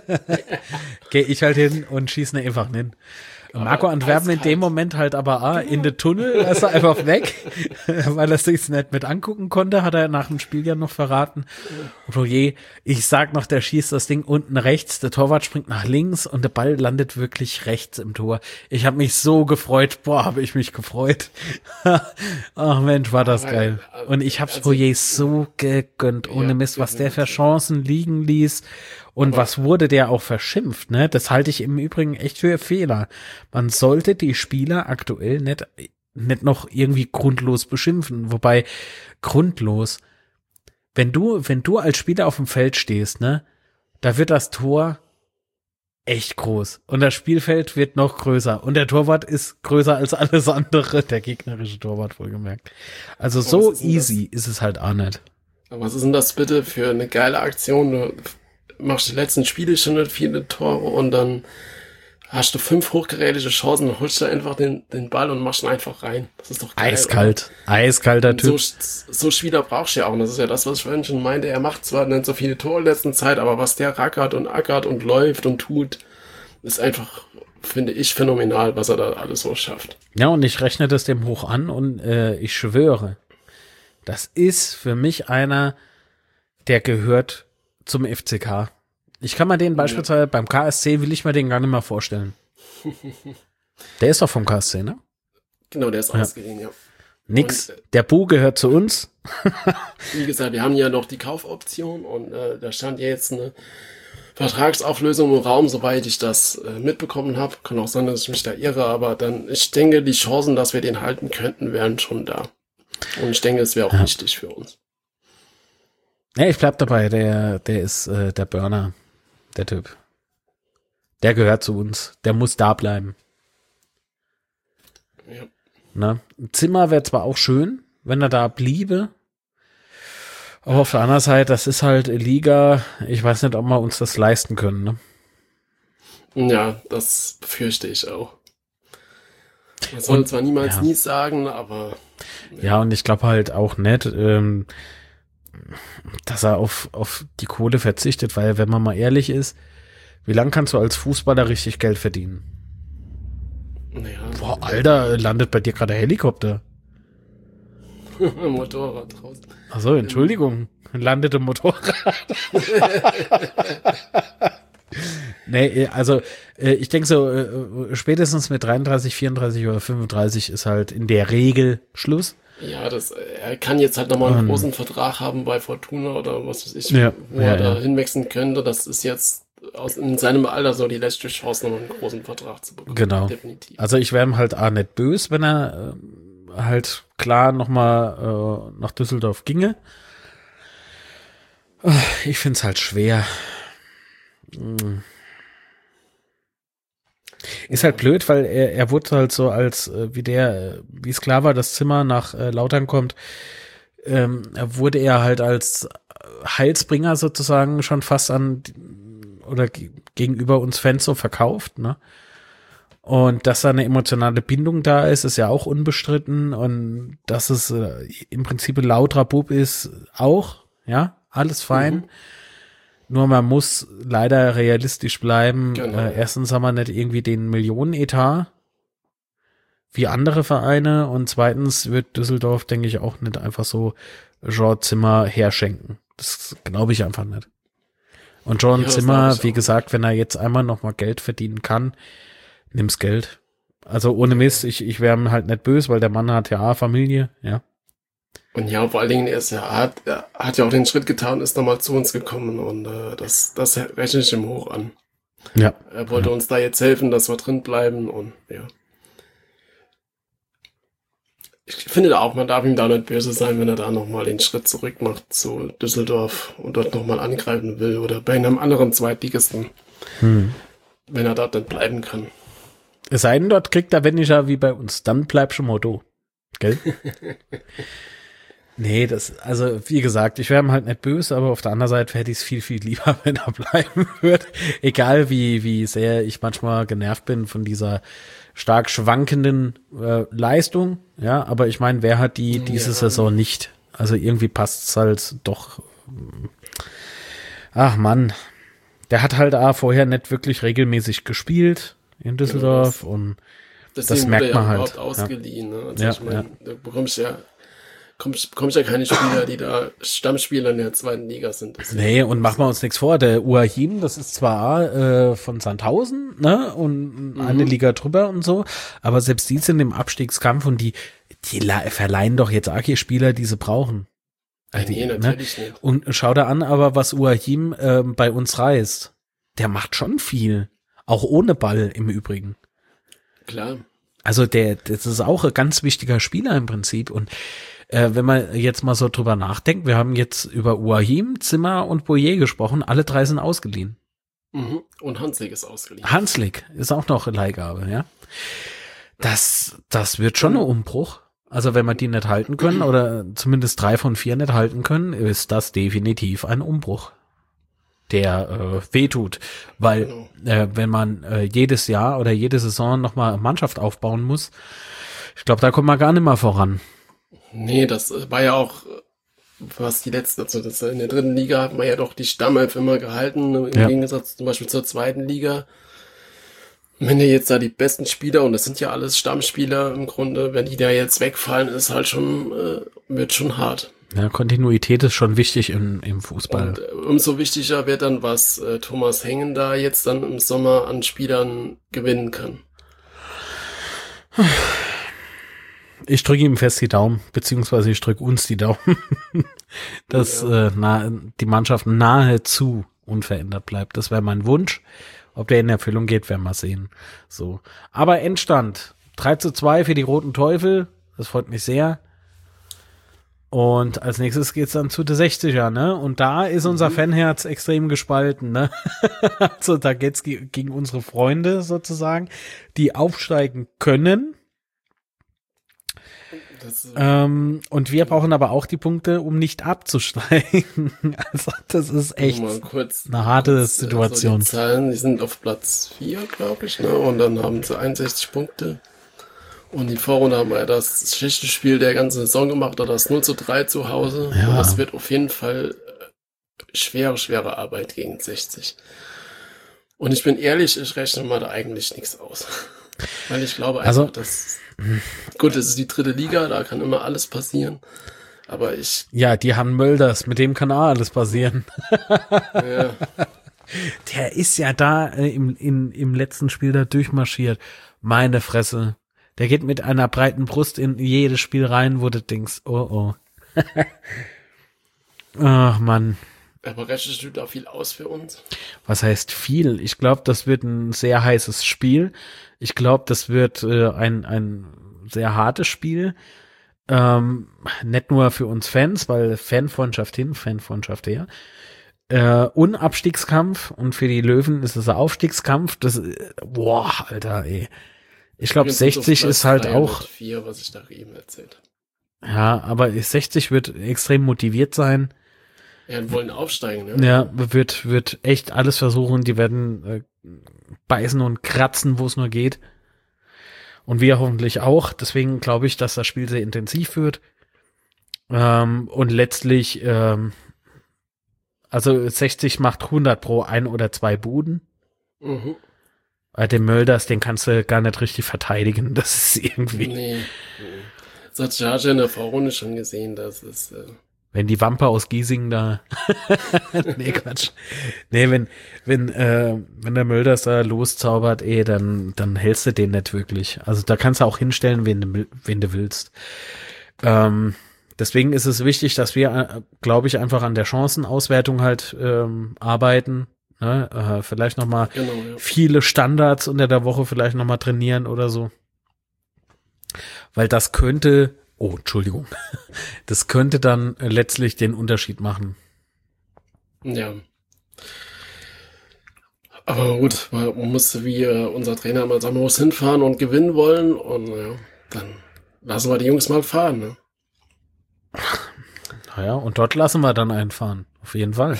gehe ich halt hin und schieße ne einfach hin. Marco Antwerpen in dem Moment halt aber ah, in den Tunnel, ist er einfach weg, weil er sich's nicht mit angucken konnte, hat er nach dem Spiel ja noch verraten. Und oh je, ich sag noch, der schießt das Ding unten rechts, der Torwart springt nach links und der Ball landet wirklich rechts im Tor. Ich habe mich so gefreut, boah, habe ich mich gefreut. Ach Mensch, war das geil. Und ich hab's Poirier so gegönnt, ohne Mist, was der für Chancen liegen ließ. Und aber was wurde der auch verschimpft, ne? Das halte ich im Übrigen echt für Fehler. Man sollte die Spieler aktuell nicht, nicht noch irgendwie grundlos beschimpfen. Wobei, grundlos, wenn du, wenn du als Spieler auf dem Feld stehst, ne? Da wird das Tor echt groß. Und das Spielfeld wird noch größer. Und der Torwart ist größer als alles andere. Der gegnerische Torwart, wohlgemerkt. Also so easy ist es halt auch nicht. Was ist denn das bitte für eine geile Aktion? Du machst die letzten Spiele schon nicht viele Tore und dann hast du fünf hochgerätige Chancen und holst du einfach den, den Ball und machst ihn einfach rein. Das ist doch geil. Eiskalt. Oder? Eiskalter Typ. So, so Spieler brauchst du ja auch. Und das ist ja das, was ich vorhin schon meinte. Er macht zwar nicht so viele Tore in der letzten Zeit, aber was der rackert und ackert und läuft und tut, ist einfach, finde ich, phänomenal, was er da alles so schafft. Ja, und ich rechne das dem hoch an und äh, ich schwöre, das ist für mich einer, der gehört zum F C K. Ich kann mir den beispielsweise ja. beim K S C, will ich mir den gar nicht mehr vorstellen. Der ist doch vom K S C, ne? Genau, der ist ja. ausgeliehen, ja. Nix, und, äh, der Bu gehört zu uns. Wie gesagt, wir haben ja noch die Kaufoption und äh, da stand ja jetzt eine Vertragsauflösung im Raum, soweit ich das äh, mitbekommen habe. Kann auch sein, dass ich mich da irre, aber dann, ich denke, die Chancen, dass wir den halten könnten, wären schon da. Und ich denke, es wäre auch ja. wichtig für uns. Ja, ich bleib dabei, der, der ist äh, der Burner, der Typ. Der gehört zu uns. Der muss da bleiben. Ja. Ne? Zimmer wäre zwar auch schön, wenn er da bliebe. Aber auf der anderen Seite, das ist halt Liga. Ich weiß nicht, ob wir uns das leisten können. Ne? Ja, das befürchte ich auch. Man soll Und, zwar niemals ja. nie sagen, aber... Ja, ja und ich glaube halt auch nicht, ähm, dass er auf, auf die Kohle verzichtet, weil wenn man mal ehrlich ist, wie lange kannst du als Fußballer richtig Geld verdienen? Naja, Boah, Alter, landet bei dir gerade der Helikopter. Motorrad draußen. Achso, Entschuldigung, landet im Motorrad. Nee, also ich denke so, spätestens mit dreiunddreißig, vierunddreißig oder fünfunddreißig ist halt in der Regel Schluss. Ja, das, er kann jetzt halt nochmal einen um, großen Vertrag haben bei Fortuna oder was weiß ich, ja, wo ja, er da ja. hinwechseln könnte. Das ist jetzt aus, in seinem Alter so die letzte Chance, nochmal einen großen Vertrag zu bekommen. Genau. Definitiv. Also ich wäre ihm halt auch nicht böse, wenn er äh, halt klar nochmal äh, nach Düsseldorf ginge. Ich finde es halt schwer. Hm. Ist halt blöd, weil er, er wurde halt so als, äh, wie der, wie es klar war, das Zimmer nach äh, Lautern kommt, ähm, wurde er halt als Heilsbringer sozusagen schon fast an, oder ge- gegenüber uns Fans so verkauft, ne? Und dass da eine emotionale Bindung da ist, ist ja auch unbestritten und dass es äh, im Prinzip ein lauterer Bub ist, auch, ja, alles fein. Mhm. Nur man muss leider realistisch bleiben. Genau. Äh, erstens haben wir nicht irgendwie den Millionenetat wie andere Vereine und zweitens wird Düsseldorf, denke ich, auch nicht einfach so Jean Zimmer herschenken. Das glaube ich einfach nicht. Und Jean ja, Zimmer, wie gesagt, wenn er jetzt einmal noch mal Geld verdienen kann, nimm's Geld. Also ohne Mist, ich, ich wäre ihm halt nicht böse, weil der Mann hat ja Familie, ja. Und ja, vor allen Dingen, er, ist ja, er, hat, er hat ja auch den Schritt getan, ist nochmal zu uns gekommen und äh, das, das rechne ich ihm hoch an. Ja. Er wollte ja. uns da jetzt helfen, dass wir drin bleiben und ja. Ich finde auch, man darf ihm da nicht böse sein, wenn er da nochmal den Schritt zurück macht zu Düsseldorf und dort nochmal angreifen will oder bei einem anderen Zweitligisten, hm. wenn er dort nicht bleiben kann. Es sei denn, dort kriegt er, wenn nicht ja wie bei uns, dann bleib schon mal do. Gell? Nee, das, also wie gesagt, ich wäre ihm halt nicht böse, aber auf der anderen Seite hätte ich es viel, viel lieber, wenn er bleiben würde. Egal wie wie sehr ich manchmal genervt bin von dieser stark schwankenden äh, Leistung, ja, aber ich meine, wer hat die diese ja. Saison nicht? Also irgendwie passt es halt doch. Ach Mann, der hat halt auch vorher nicht wirklich regelmäßig gespielt in Düsseldorf ja, das, und das merkt man ja halt. Ausgeliehen, ja. Ne? Also ja, ich meine, ja. da bekommst ja kommst, kommst ja keine Spieler, die da Stammspieler in der zweiten Liga sind. Das nee, und machen wir uns nichts vor, der Uahim, das ist zwar äh, von Sandhausen, ne, und mhm. eine Liga drüber und so, aber selbst die sind im Abstiegskampf und die, die verleihen doch jetzt auch hier Spieler, die sie brauchen. Also nee, die, natürlich ne? nicht. Und schau da an, aber was Uahim äh, bei uns reißt, der macht schon viel. Auch ohne Ball im Übrigen. Klar. Also der, das ist auch ein ganz wichtiger Spieler im Prinzip und Äh, wenn man jetzt mal so drüber nachdenkt, wir haben jetzt über Uahim, Zimmer und Boyer gesprochen, alle drei sind ausgeliehen. Mhm. Und Hanslik ist ausgeliehen. Hanslik ist auch noch Leihgabe, ja. Das, das wird schon ein Umbruch. Also wenn wir die nicht halten können oder zumindest drei von vier nicht halten können, ist das definitiv ein Umbruch, der äh, wehtut. Weil genau. äh, wenn man äh, jedes Jahr oder jede Saison nochmal eine Mannschaft aufbauen muss, ich glaube, da kommt man gar nicht mehr voran. Nee, das war ja auch, was die letzte, also das, in der dritten Liga hat man ja doch die Stammelf immer gehalten, im ja. Gegensatz zum Beispiel zur zweiten Liga. Wenn ihr jetzt da die besten Spieler, und das sind ja alles Stammspieler im Grunde, wenn die da jetzt wegfallen, ist halt schon, äh, wird schon hart. Ja, Kontinuität ist schon wichtig im, im Fußball. Und äh, umso wichtiger wird dann, was äh, Thomas Hengen da jetzt dann im Sommer an Spielern gewinnen kann. Ich drücke ihm fest die Daumen, beziehungsweise ich drücke uns die Daumen, dass ja. äh, nah, die Mannschaft nahezu unverändert bleibt. Das wäre mein Wunsch. Ob der in Erfüllung geht, werden wir sehen. So. Aber Endstand drei zu zwei für die Roten Teufel. Das freut mich sehr. Und als nächstes geht's dann zu der sechziger, ne? Und da ist unser mhm. Fanherz extrem gespalten, ne? Also da geht's ge- gegen unsere Freunde sozusagen, die aufsteigen können. Das, ähm, und wir brauchen aber auch die Punkte, um nicht abzusteigen. Also das ist echt kurz, eine harte kurz, Situation. Also die Zahlen, die sind auf Platz vier, glaube ich, ne? Und dann haben sie einundsechzig Punkte. Und die Vorrunde haben wir das schlechte Spiel der ganzen Saison gemacht, oder das null zu drei zu Hause. Ja. Und das wird auf jeden Fall schwere, schwere Arbeit gegen sechzig. Und ich bin ehrlich, ich rechne mal da eigentlich nichts aus. Weil ich glaube einfach, also, dass, gut, es ist die dritte Liga, da kann immer alles passieren. Aber ich... Ja, die haben Mölders, mit dem kann auch alles passieren. Ja. Der ist ja da äh, im, in, im letzten Spiel da durchmarschiert. Meine Fresse. Der geht mit einer breiten Brust in jedes Spiel rein, wo du denkst, oh oh. Ach Mann. Aber rechnest du da viel aus für uns? Was heißt viel? Ich glaube, das wird ein sehr heißes Spiel. Ich glaube, das wird äh, ein ein sehr hartes Spiel. Ähm, nicht nur für uns Fans, weil Fanfreundschaft hin, Fanfreundschaft her. Äh, und Abstiegskampf. Und für die Löwen ist es ein Aufstiegskampf. Das, äh, boah, Alter, ey. Ich glaube, sechzig ist halt auch. vier, was ich da eben erzählt. Ja, aber sechzig wird extrem motiviert sein. Ja, und wollen aufsteigen, ne? Ja, wird, wird echt alles versuchen. Die werden äh, beißen und kratzen, wo es nur geht. Und wir hoffentlich auch. Deswegen glaube ich, dass das Spiel sehr intensiv wird. Ähm, und letztlich, ähm, also sechzig macht hundert pro ein oder zwei Buden. Mhm. Bei dem Mölders, den kannst du gar nicht richtig verteidigen. Das ist irgendwie... Nee. Das hat Charge in der Vorrunde schon gesehen, das ist... Äh wenn die Wampe aus Giesing da... nee, Quatsch. Nee, wenn wenn äh, wenn der Mölders da loszaubert, eh, dann dann hältst du den nicht wirklich. Also da kannst du auch hinstellen, wen du, wen du willst. Ähm, deswegen ist es wichtig, dass wir, äh, glaube ich, einfach an der Chancenauswertung halt ähm, arbeiten. Ne, äh, vielleicht noch mal genau, ja. viele Standards unter der Woche vielleicht noch mal trainieren oder so. Weil das könnte, oh, Entschuldigung, das könnte dann äh, letztlich den Unterschied machen. Ja. Aber gut, man muss wie äh, unser Trainer mal sagen, man muss hinfahren und gewinnen wollen und ja, dann lassen wir die Jungs mal fahren, ne? Naja, und dort lassen wir dann einfahren, auf jeden Fall.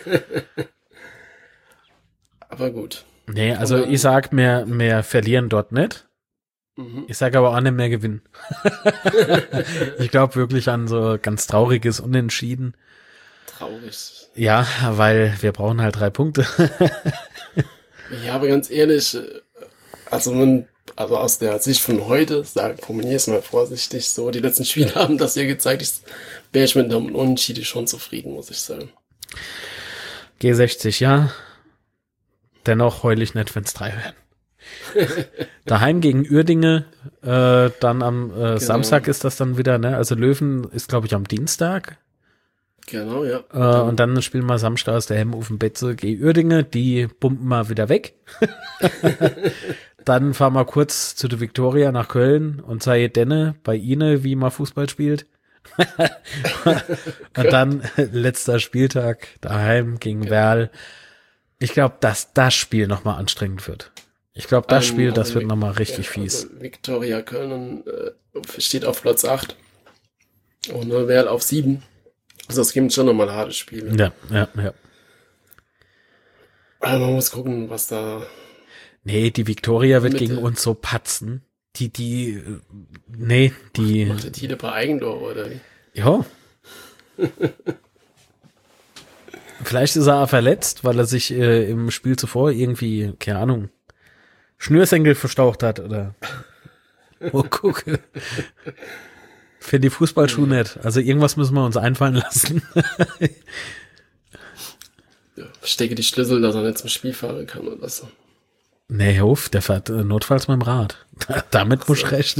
Aber gut. Nee, also ich sag, mehr, mehr verlieren dort nicht. Mhm. Ich sag aber auch nicht mehr gewinnen. Ich glaube wirklich an so ganz trauriges Unentschieden. Traurig. Ja, weil wir brauchen halt drei Punkte. Ja, aber ganz ehrlich, also man, also aus der Sicht von heute, sag, formuliere es mal vorsichtig, so die letzten Spiele haben das ja gezeigt, ich wäre ich mit einem Unentschieden schon zufrieden, muss ich sagen. G sechzig, ja. Dennoch heul ich nicht, wenn es drei werden. Daheim gegen Uerdinge, äh, dann am äh, genau. Samstag ist das dann wieder, ne? Also Löwen ist, glaube ich, am Dienstag. Genau, ja. Äh, und dann spielen wir Samstag aus der Hemmofen Betze gegen Uerdinge, die pumpen wir wieder weg. Dann fahren wir kurz zu der Viktoria nach Köln und sei Denne bei Ihnen, wie man Fußball spielt. Und dann letzter Spieltag daheim gegen genau. Werl. Ich glaube, dass das Spiel nochmal anstrengend wird. Ich glaube, das um, Spiel, das wird nochmal richtig ja, fies. Also Viktoria Köln äh, steht auf Platz acht und ne, Werl auf sieben. Also das gibt schon nochmal harte Spiele. Ja, ja, ja. Aber man muss gucken, was da... Nee, die Viktoria wird gegen uns so patzen. Die, die, nee, die... Macht der Tide bei Eigentor, oder wie? Ja. Vielleicht ist er verletzt, weil er sich äh, im Spiel zuvor irgendwie, keine Ahnung, Schnürsenkel verstaucht hat, oder? Oh, gucke. Für die Fußballschuhe ja. nicht. Also irgendwas müssen wir uns einfallen lassen. Ja, stecke die Schlüssel, dass er nicht zum Spiel fahren kann oder so. Nee, Hof, der fährt äh, notfalls mit dem Rad. Damit so. Muss ich rechnen.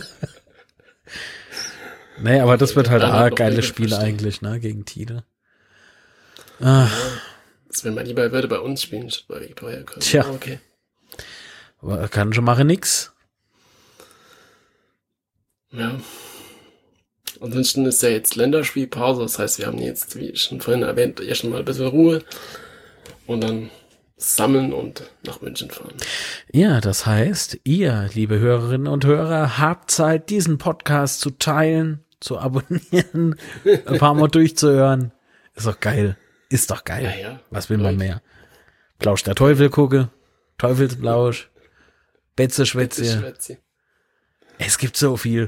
Nee, aber das wird halt ein geiles Spiel verstehen. Eigentlich, ne, gegen Tide. Ah. Ja, das will man lieber würde bei uns spielen, statt bei Viktoria Köln. Tja. Okay. Aber kann schon machen nix. Ja. ansonsten ist ja jetzt Länderspielpause, das heißt, wir haben jetzt, wie schon vorhin erwähnt, ja schon mal ein bisschen Ruhe und dann sammeln und nach München fahren. Ja, das heißt, ihr, liebe Hörerinnen und Hörer, habt Zeit, diesen Podcast zu teilen, zu abonnieren, ein paar Mal durchzuhören. Ist doch geil. Ist doch geil. Ja, ja. Was will man mehr? Plausch der Teufel gucke, Teufelsplausch, Betze Schwätze. Schwätze. Es gibt so viel.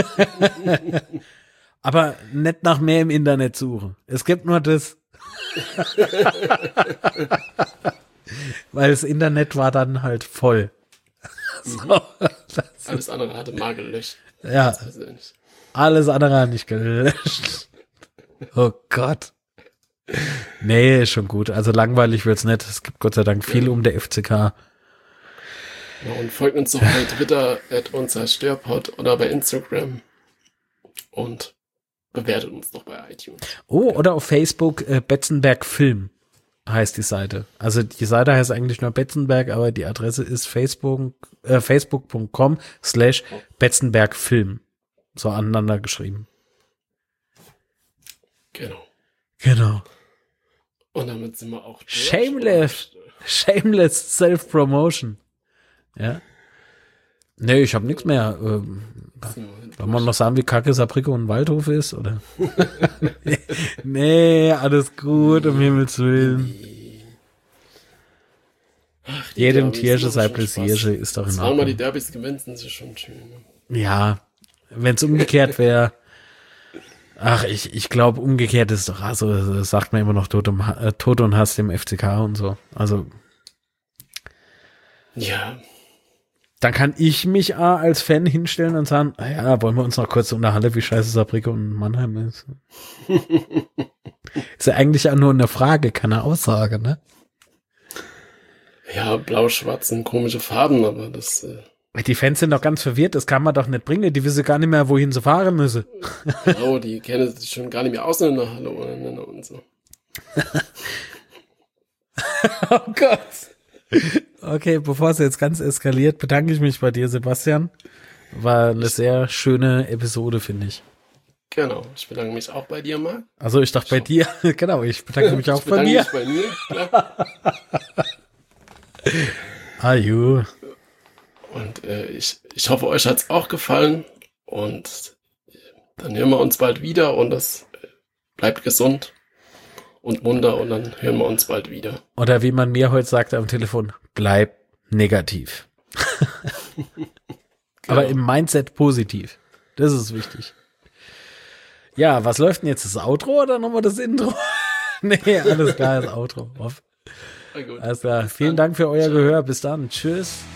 Aber nicht nach mehr im Internet suchen. Es gibt nur das. Weil das Internet war dann halt voll. So, alles andere hatte mal gelöscht. Ja. Alles andere hat nicht gelöscht. Oh Gott. Nee, ist schon gut. Also langweilig wird's nicht. Es gibt Gott sei Dank viel ja. um der F C K. Ja, und folgt uns doch bei Twitter at unser Störpod oder bei Instagram. Und bewertet uns doch bei iTunes. Oh, oder auf Facebook äh, Betzenberg Film heißt die Seite. Also die Seite heißt eigentlich nur Betzenberg, aber die Adresse ist facebook äh, facebook.com slash Betzenberg Film. So aneinander geschrieben. Genau. Genau. Und damit sind wir auch durch. Shameless. Shameless Self-Promotion. Ja. Nee, ich habe nichts mehr. Ähm, Wollen wir noch sagen, wie kacke Saarbrücke und Waldhof ist, oder? Nee, alles gut, um Himmels Willen. Ach, jedem Tiersche sei Pläsierche, ist doch in Ordnung. Zweimal die Derbys gewinnen, sind sie schon schön. Ne? Ja, wenn es umgekehrt wäre. Ach, ich, ich glaube, umgekehrt ist doch, also das sagt man immer noch Tod, um, äh, Tod und Hass dem F C K und so. Also. Ja. Dann kann ich mich A, als Fan hinstellen und sagen, naja, wollen wir uns noch kurz unterhalten, wie scheiße Saarbrücke und Mannheim ist. Ist ja eigentlich auch nur eine Frage, keine Aussage, ne? Ja, blau-schwarz sind komische Farben, aber das... Äh Die Fans sind doch ganz verwirrt, das kann man doch nicht bringen, die wissen gar nicht mehr, wohin sie fahren müssen. Genau, die kennen sich schon gar nicht mehr aus in der Halle untereinander und so. Oh Gott. Okay, bevor es jetzt ganz eskaliert, bedanke ich mich bei dir, Sebastian. War eine sehr schöne Episode, finde ich. Genau, ich bedanke mich auch bei dir, Marc. Also ich dachte bei dir, genau, ich bedanke mich auch ich bedanke bei dir. Mich bei mir, klar. Aju. Und äh, ich, ich hoffe, euch hat's auch gefallen und dann hören wir uns bald wieder und das äh, bleibt gesund und munter und dann hören wir uns bald wieder. Oder wie man mir heute sagte am Telefon, bleib negativ. Genau. Aber im Mindset positiv. Das ist wichtig. Ja, was läuft denn jetzt? Das Outro oder nochmal das Intro? Nee, alles klar, das Outro. Alles klar. Vielen Dank für euer Gehör. Bis dann. Tschüss.